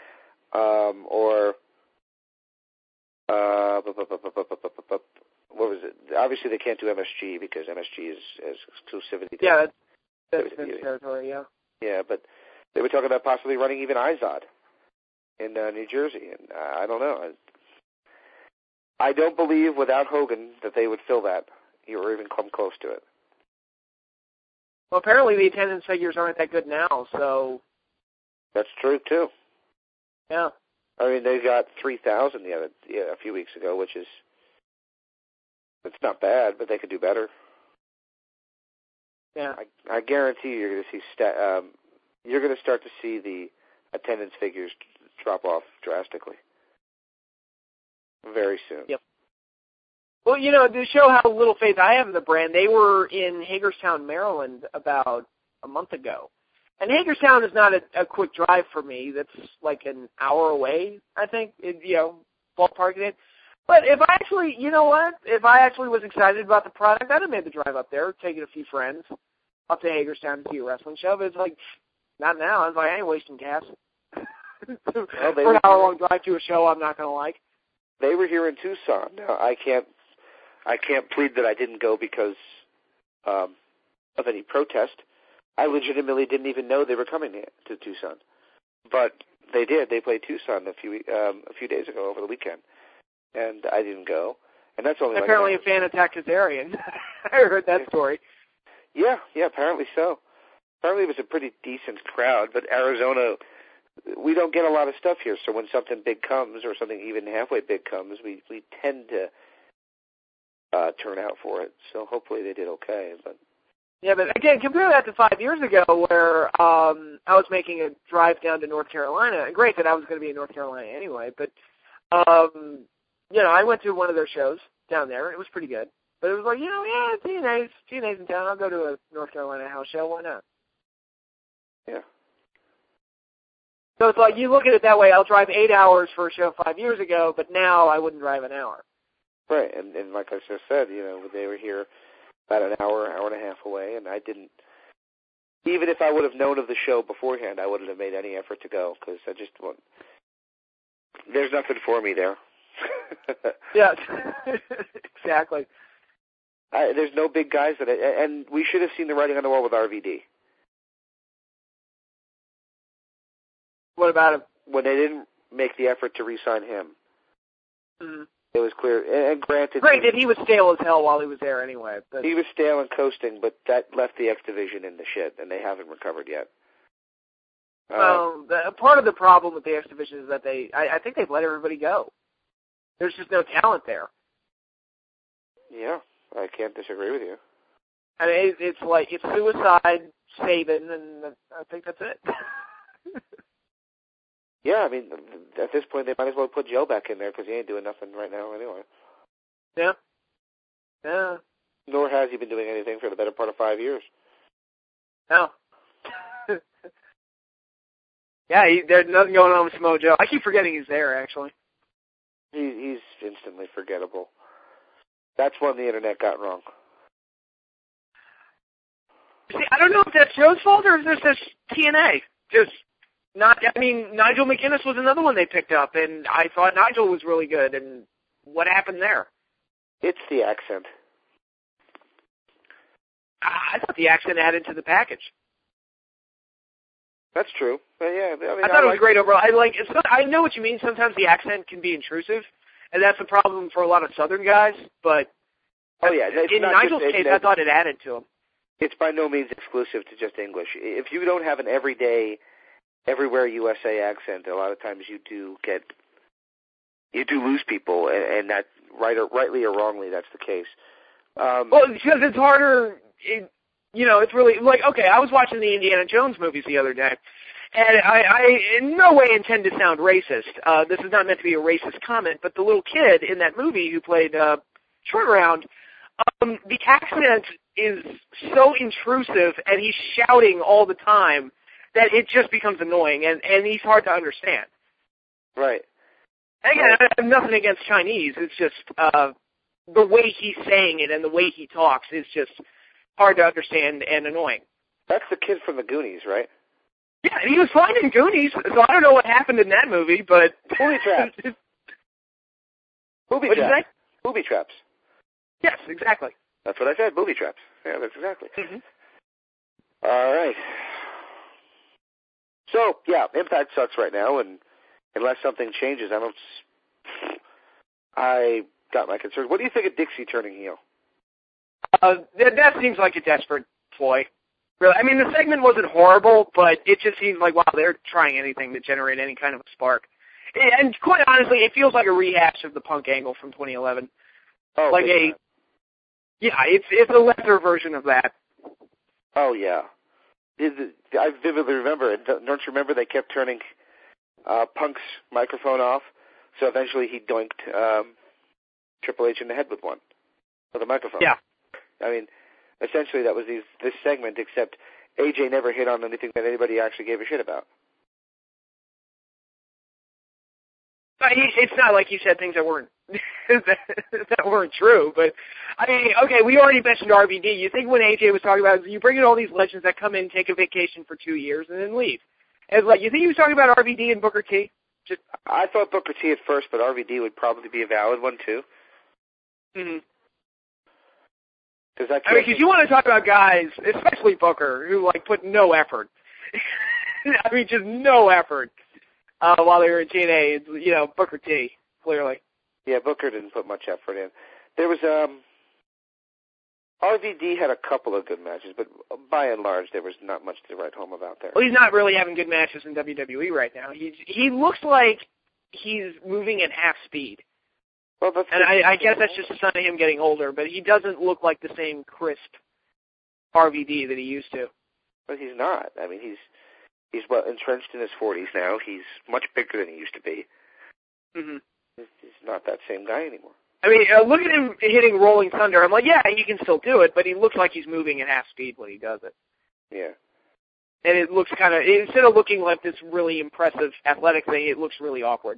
What was it? Obviously, they can't do MSG because MSG is exclusivity. Yeah, that's territory, yeah. Yeah, but they were talking about possibly running even Izod in New Jersey, and I don't know. I don't believe without Hogan that they would fill that or even come close to it. Well, apparently the attendance figures aren't that good now, so... That's true, too. Yeah. I mean, they got 3,000 a few weeks ago, which is... It's not bad, but they could do better. Yeah. I guarantee you're going to see you're going to start to see the attendance figures drop off drastically very soon. Yep. Well, to show how little faith I have in the brand, they were in Hagerstown, Maryland about a month ago. And Hagerstown is not a quick drive for me. That's like an hour away, I think, ballparking it. But if I actually, if I actually was excited about the product, I'd have made the drive up there, taken a few friends up to Hagerstown to see a wrestling show. But it's like, not now. I was like, I ain't wasting gas. For an hour-long drive to a show I'm not going to like. They were here in Tucson. Now, I can't plead that I didn't go because of any protest. I legitimately didn't even know they were coming to Tucson. But they did. They played Tucson a few days ago over the weekend. And I didn't go. And that's only apparently a fan attacked Kazarian. I heard that story. Yeah, apparently so. Apparently it was a pretty decent crowd, but Arizona, we don't get a lot of stuff here, so when something big comes or something even halfway big comes, we tend to turn out for it. So hopefully they did okay. But yeah, but again, compare that to 5 years ago where I was making a drive down to North Carolina. And great that I was going to be in North Carolina anyway, but I went to one of their shows down there. It was pretty good. But it was like, TNA's in town. I'll go to a North Carolina house show. Why not? Yeah. So it's like, you look at it that way. I'll drive 8 hours for a show 5 years ago, but now I wouldn't drive an hour. Right. And like I just said, they were here about an hour and a half away, and I didn't, even if I would have known of the show beforehand, I wouldn't have made any effort to go because I just there's nothing for me there. Yeah, exactly. There's no big guys and we should have seen the writing on the wall with RVD. What about him? When they didn't make the effort to re-sign him. Mm-hmm. It was clear. And granted, he was stale as hell while he was there anyway. But he was stale and coasting, but that left the X Division in the shit, and they haven't recovered yet. Well, part of the problem with the X Division is that I think they've let everybody go. There's just no talent there. Yeah, I can't disagree with you. I mean, it's like, it's Suicide, Sabin, and I think that's it. Yeah, I mean, at this point, they might as well put Joe back in there because he ain't doing nothing right now anyway. Yeah. Yeah. Nor has he been doing anything for the better part of 5 years. No. Yeah, there's nothing going on with Samoa Joe. I keep forgetting he's there, actually. He's instantly forgettable. That's one the internet got wrong. See, I don't know if that's Joe's fault or if it's just TNA. Nigel McGuinness was another one they picked up, and I thought Nigel was really good, and what happened there? It's the accent. I thought the accent added to the package. That's true. Yeah, I thought it was great overall. I know what you mean. Sometimes the accent can be intrusive, and that's a problem for a lot of Southern guys, but in Nigel's case, I thought it added to him. It's by no means exclusive to just English. If you don't have an everyday, everywhere USA accent, a lot of times you do lose people, and that rightly or wrongly, that's the case. Well, because it's harder. It's really like, okay, I was watching the Indiana Jones movies the other day, and I in no way intend to sound racist. This is not meant to be a racist comment, but the little kid in that movie who played Short Round, the accent is so intrusive, and he's shouting all the time that it just becomes annoying, and he's hard to understand. Right. Again, I have nothing against Chinese. It's just the way he's saying it and the way he talks is just hard to understand and annoying. That's the kid from the Goonies, right? Yeah, he was fine in Goonies, so I don't know what happened in that movie, but... Booby traps. What'd you say? Booby traps. Yes, exactly. That's what I said, booby traps. Yeah, that's exactly. Mm-hmm. All right. So, yeah, Impact sucks right now, and unless something changes, I got my concerns. What do you think of Dixie turning heel? That seems like a desperate ploy. Really, I mean, the segment wasn't horrible, but it just seems like, wow, they're trying anything to generate any kind of a spark. And quite honestly, it feels like a rehash of the Punk angle from 2011. Oh, like it's a lesser version of that. Oh yeah, I vividly remember it. Don't you remember they kept turning Punk's microphone off, so eventually he doinked Triple H in the head with a microphone. Yeah. I mean, essentially that was this segment, except AJ never hit on anything that anybody actually gave a shit about. It's not like you said things that weren't that weren't true, but I mean, okay, we already mentioned RVD. You think when AJ was talking about, you bring in all these legends that come in, take a vacation for 2 years, and then leave. And like, you think he was talking about RVD and Booker T? I thought Booker T at first, but RVD would probably be a valid one too. Mm-hmm. Because you want to talk about guys, especially Booker, who like put no effort. I mean, just no effort while they were in TNA. It's, Booker T, clearly. Yeah, Booker didn't put much effort in. There was RVD had a couple of good matches, but by and large, there was not much to write home about there. Well, he's not really having good matches in WWE right now. He looks like he's moving at half speed. Well, and I guess that's just a sign of him getting older, but he doesn't look like the same crisp RVD that he used to. But he's not. I mean, he's well entrenched in his 40s now. He's much bigger than he used to be. Mm-hmm. He's not that same guy anymore. I mean, look at him hitting Rolling Thunder. I'm like, yeah, he can still do it, but he looks like he's moving at half speed when he does it. Yeah. And it looks kind of, instead of looking like this really impressive athletic thing, it looks really awkward.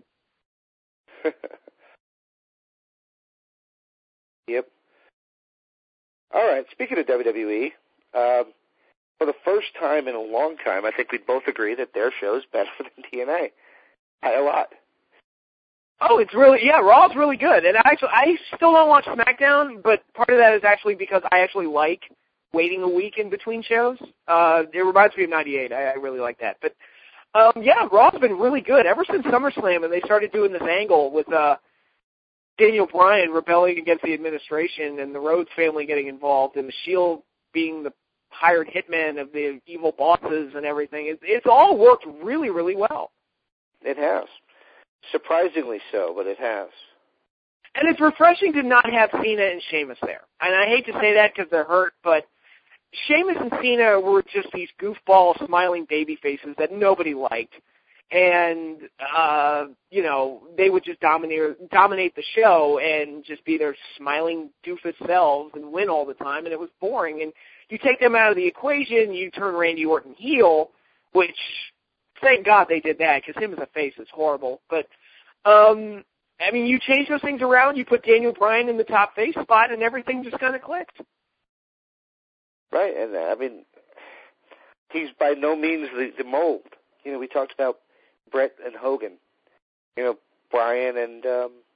Yep. All right, speaking of WWE, for the first time in a long time, I think we'd both agree that their show's better than TNA. By a lot. Oh, it's really, Raw's really good. And I still don't watch SmackDown, but part of that is actually because I actually like waiting a week in between shows. It reminds me of 98. I really like that. But Yeah, Raw's been really good ever since SummerSlam, and they started doing this angle with Daniel Bryan rebelling against the administration and the Rhodes family getting involved and the Shield being the hired hitmen of the evil bosses and everything. It's all worked really, really well. It has. Surprisingly so, but it has. And it's refreshing to not have Cena and Sheamus there. And I hate to say that because they're hurt, but Sheamus and Cena were just these goofball, smiling baby faces that nobody liked. And, they would just dominate the show and just be their smiling doofus selves and win all the time, and it was boring. And you take them out of the equation, you turn Randy Orton heel, which, thank God they did that, because him as a face is horrible. But, you change those things around, you put Daniel Bryan in the top face spot, and everything just kind of clicked. Right, and, he's by no means the mold. We talked about Brett and Hogan. Bryan and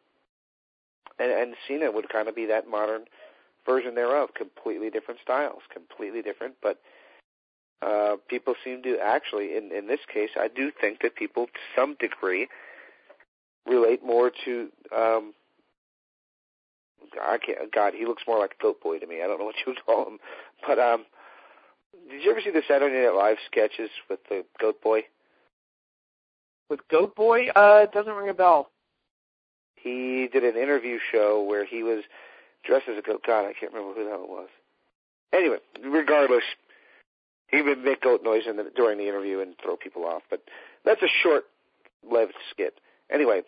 Cena would kind of be that modern version thereof. Completely different styles, completely different. But people seem to actually, in this case, I do think that people to some degree relate more to. God, he looks more like Goat Boy to me. I don't know what you would call him, but did you ever see the Saturday Night Live sketches with the Goat Boy? With Goat Boy? It doesn't ring a bell. He did an interview show where he was dressed as a goat. God, I can't remember who the hell it was. Anyway, regardless, he would make goat noise during the interview and throw people off. But that's a short-lived skit. Anyway,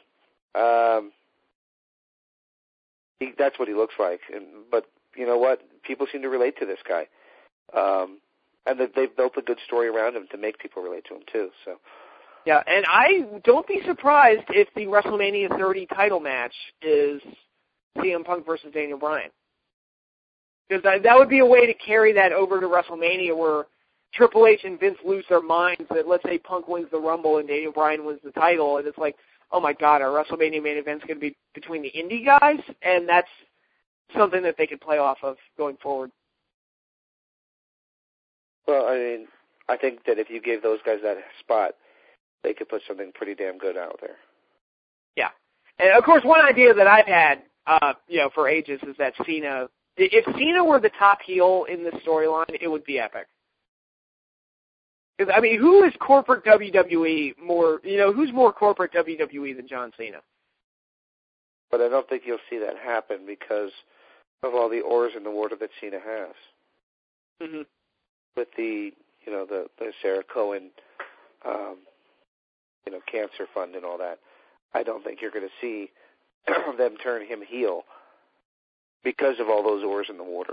that's what he looks like. But you know what? People seem to relate to this guy. And they've built a good story around him to make people relate to him, too. So. Yeah, and I don't be surprised if the WrestleMania 30 title match is CM Punk versus Daniel Bryan. Because that would be a way to carry that over to WrestleMania where Triple H and Vince lose their minds that, let's say, Punk wins the Rumble and Daniel Bryan wins the title, and it's like, oh my God, our WrestleMania main event's going to be between the indie guys, and that's something that they could play off of going forward. Well, I think that if you gave those guys that spot, they could put something pretty damn good out there. Yeah. And, of course, one idea that I've had, for ages is that Cena, if Cena were the top heel in this storyline, it would be epic. Because, who is corporate WWE more, who's more corporate WWE than John Cena? But I don't think you'll see that happen because of all the oars in the water that Cena has. Mm-hmm. With the Sarah Cohen, cancer fund and all that. I don't think you're going to see them turn him heel because of all those oars in the water.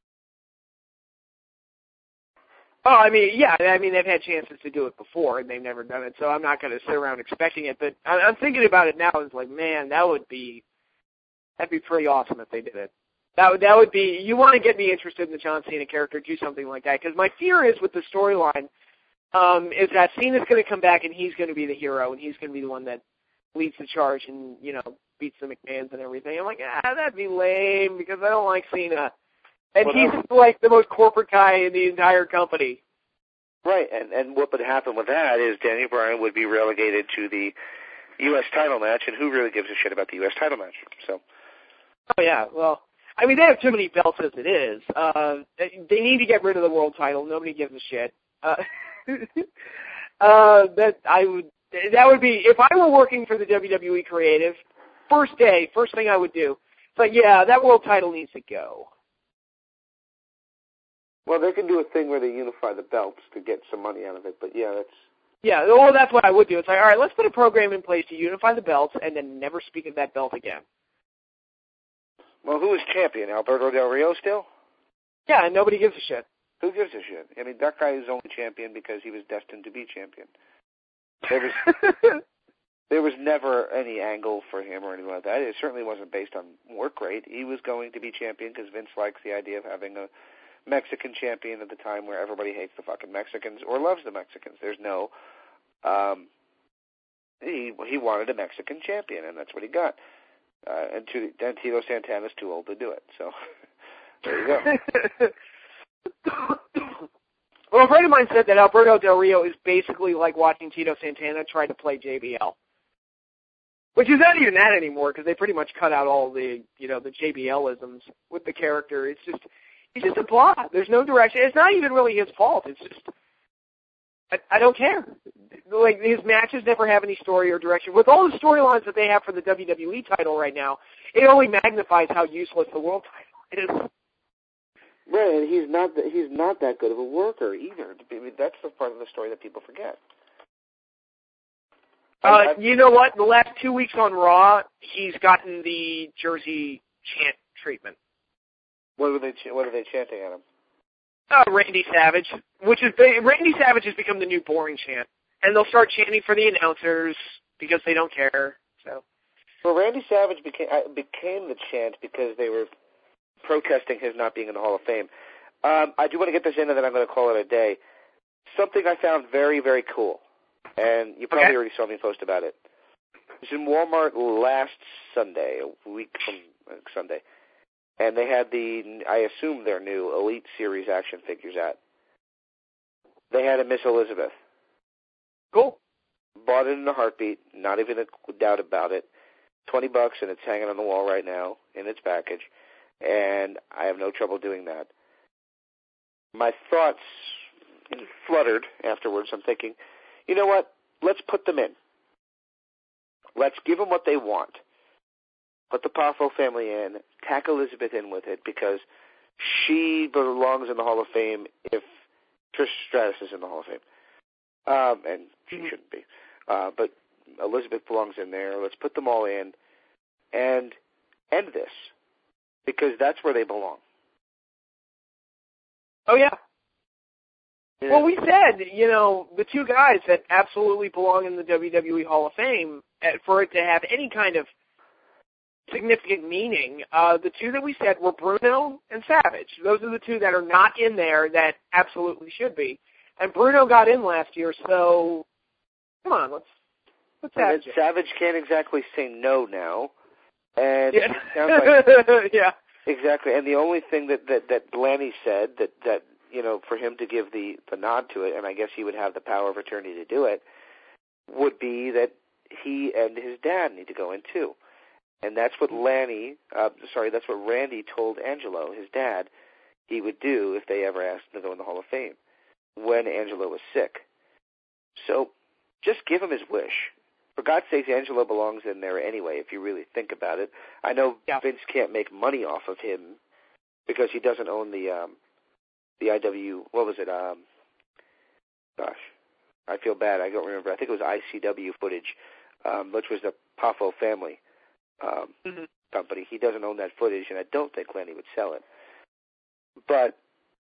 Oh, they've had chances to do it before, and they've never done it, so I'm not going to sit around expecting it, but I'm thinking about it now, and it's like, man, that'd be pretty awesome if they did it. That would be, you want to get me interested in the John Cena character, do something like that, because my fear is with the storyline, is that Cena's going to come back and he's going to be the hero, and he's going to be the one that leads the charge and, beats the McMahons and everything. I'm like, that'd be lame, because I don't like Cena. And he's like the most corporate guy in the entire company. Right, and what would happen with that is Daniel Bryan would be relegated to the U.S. title match, and who really gives a shit about the U.S. title match? So. Oh, yeah, well, they have too many belts as it is. They need to get rid of the world title. Nobody gives a shit. That would be, if I were working for the WWE creative, first thing I would do, but yeah, that world title needs to go. Well, they can do a thing where they unify the belts to get some money out of it, but yeah, that's... Yeah, well, that's what I would do. It's like, all right, let's put a program in place to unify the belts and then never speak of that belt again. Well, who is champion? Alberto Del Rio still? Yeah, and nobody gives a shit. Who gives a shit? That guy is only champion because he was destined to be champion. There was never any angle for him or anything like that. It certainly wasn't based on work rate. He was going to be champion because Vince likes the idea of having a Mexican champion at the time where everybody hates the fucking Mexicans or loves the Mexicans. There's no... he wanted a Mexican champion, and that's what he got. And Tito Santana's too old to do it, so there you go. Well, a friend of mine said that Alberto Del Rio is basically like watching Tito Santana try to play JBL. Which is not even that anymore, because they pretty much cut out all the, the JBL-isms with the character. It's just, he's just a plot. There's no direction. It's not even really his fault. It's just, I don't care. Like, his matches never have any story or direction. With all the storylines that they have for the WWE title right now, it only magnifies how useless the world title is. Right, and he's not that good of a worker either. I mean, that's the part of the story that people forget. You know what? The last 2 weeks on Raw, he's gotten the Jersey chant treatment. What are they chanting at him? Randy Savage, Randy Savage has become the new boring chant, and they'll start chanting for the announcers because they don't care. So, well, Randy Savage became the chant because they were protesting his not being in the Hall of Fame. I do want to get this in, and then I'm going to call it a day. Something I found very, very cool, and you probably already saw me post about it. It was in Walmart last Sunday, a week from Sunday, and they had I assume their new Elite Series action figures out. They had a Miss Elizabeth. Cool. Bought it in a heartbeat, not even a doubt about it. $20, and it's hanging on the wall right now in its package, and I have no trouble doing that. My thoughts fluttered afterwards. I'm thinking, you know what? Let's put them in. Let's give them what they want. Put the Poffo family in. Tack Elizabeth in with it because she belongs in the Hall of Fame if Trish Stratus is in the Hall of Fame. And she shouldn't be. But Elizabeth belongs in there. Let's put them all in and end this because that's where they belong. Oh, yeah. Well, we said, the two guys that absolutely belong in the WWE Hall of Fame, for it to have any kind of significant meaning, the two that we said were Bruno and Savage. Those are the two that are not in there that absolutely should be. And Bruno got in last year, so come on, let's have it. Savage can't exactly say no now. And yeah. It sounds like, yeah. Exactly. And the only thing that Blaney said that for him to give the nod to it, and I guess he would have the power of attorney to do it, would be that he and his dad need to go in too. And that's what that's what Randy told Angelo, his dad, he would do if they ever asked him to go in the Hall of Fame when Angelo was sick. So just give him his wish. For God's sakes, Angelo belongs in there anyway, if you really think about it. I know Vince can't make money off of him because he doesn't own the IW, what was it? Gosh, I feel bad. I don't remember. I think it was ICW footage, which was the Poffo family company. He doesn't own that footage, and I don't think Lenny would sell it. But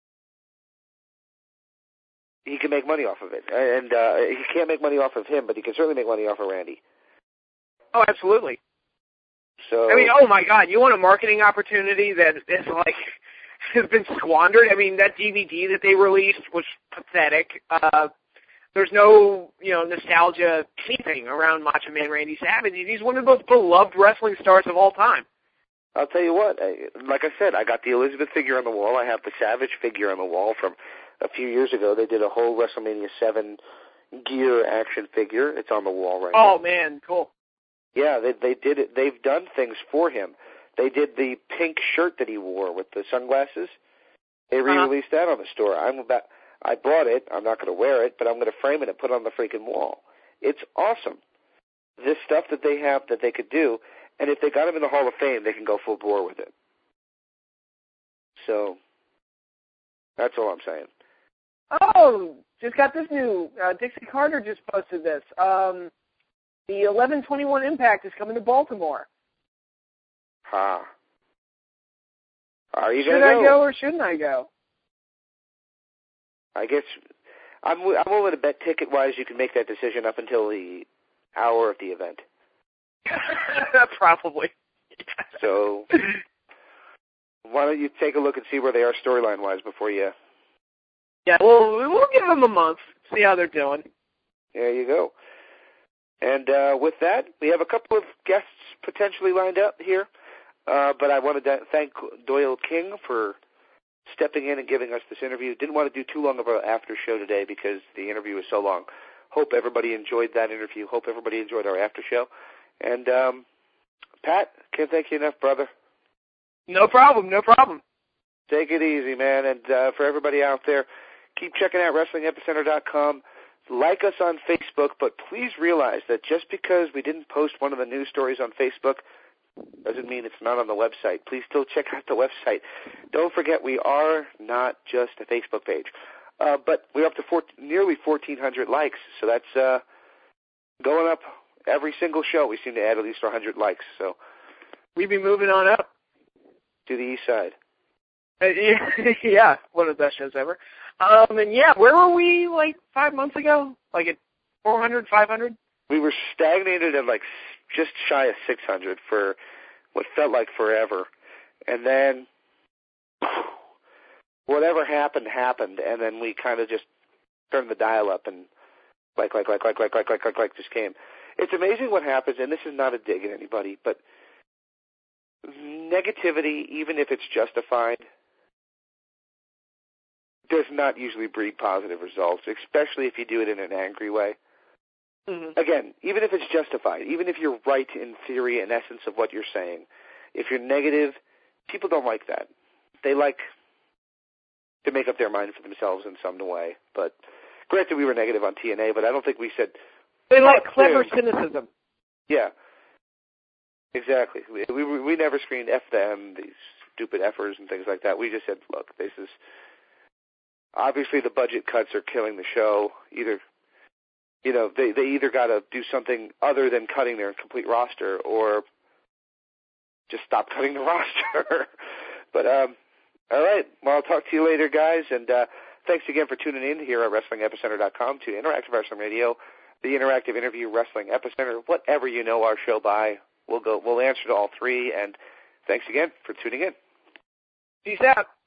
he can make money off of it. And he can't make money off of him, but he can certainly make money off of Randy. Oh, absolutely. So I mean, oh my God, you want a marketing opportunity that is like has been squandered? I mean, that DVD that they released was pathetic. There's no, nostalgia anything around Macho Man Randy Savage. He's one of the most beloved wrestling stars of all time. I'll tell you what, like I said, I got the Elizabeth figure on the wall. I have the Savage figure on the wall from a few years ago. They did a whole WrestleMania 7 gear action figure. It's on the wall right now. Oh, man, cool. Yeah, they did it. They've done things for him. They did the pink shirt that he wore with the sunglasses. They re-released that on the store. I bought it. I'm not going to wear it, but I'm going to frame it and put it on the freaking wall. It's awesome. This stuff that they have that they could do, and if they got him in the Hall of Fame, they can go full bore with it. So that's all I'm saying. Oh, just got this new. Dixie Carter just posted this. The 11/21 Impact is coming to Baltimore. Are you going Should to I go or shouldn't I go? I guess I'm willing to bet ticket-wise you can make that decision up until the hour of the event. Probably. So why don't you take a look and see where they are storyline-wise before you... Yeah, well, we'll give them a month, see how they're doing. There you go. And with that, we have a couple of guests potentially lined up here. But I wanted to thank Doyle King for stepping in and giving us this interview. Didn't want to do too long of an after show today because the interview was so long. Hope everybody enjoyed that interview. Hope everybody enjoyed our after show. And, Pat, can't thank you enough, brother. No problem. Take it easy, man. And for everybody out there, keep checking out WrestlingEpicenter.com. Like us on Facebook, but please realize that just because we didn't post one of the news stories on Facebook doesn't mean it's not on the website. Please still check out the website. Don't forget, we are not just a Facebook page. But we're up to nearly 1,400 likes, so that's going up every single show. We seem to add at least 100 likes. So we've been moving on up to the east side. Yeah, one of the best shows ever. And yeah, where were we like 5 months ago? Like at 400, 500? We were stagnated at like just shy of 600 for what felt like forever. And then whatever happened, and then we kind of just turned the dial up and like just came. It's amazing what happens, and this is not a dig at anybody, but negativity, even if it's justified, does not usually breed positive results, especially if you do it in an angry way. Mm-hmm. Again, even if it's justified, even if you're right in theory and essence of what you're saying, if you're negative, people don't like that. They like to make up their mind for themselves in some way. But granted, we were negative on TNA, but I don't think we said... They like clever cynicism. Yeah, exactly. We never screened F them, these stupid effers and things like that. We just said, look, this is... Obviously, the budget cuts are killing the show. Either, they either got to do something other than cutting their complete roster, or just stop cutting the roster. But all right, well, I'll talk to you later, guys. And thanks again for tuning in here at WrestlingEpicenter.com to Interactive Wrestling Radio, the Interactive Interview Wrestling Epicenter. Whatever you know our show by, we'll answer to all three. And thanks again for tuning in. Peace out.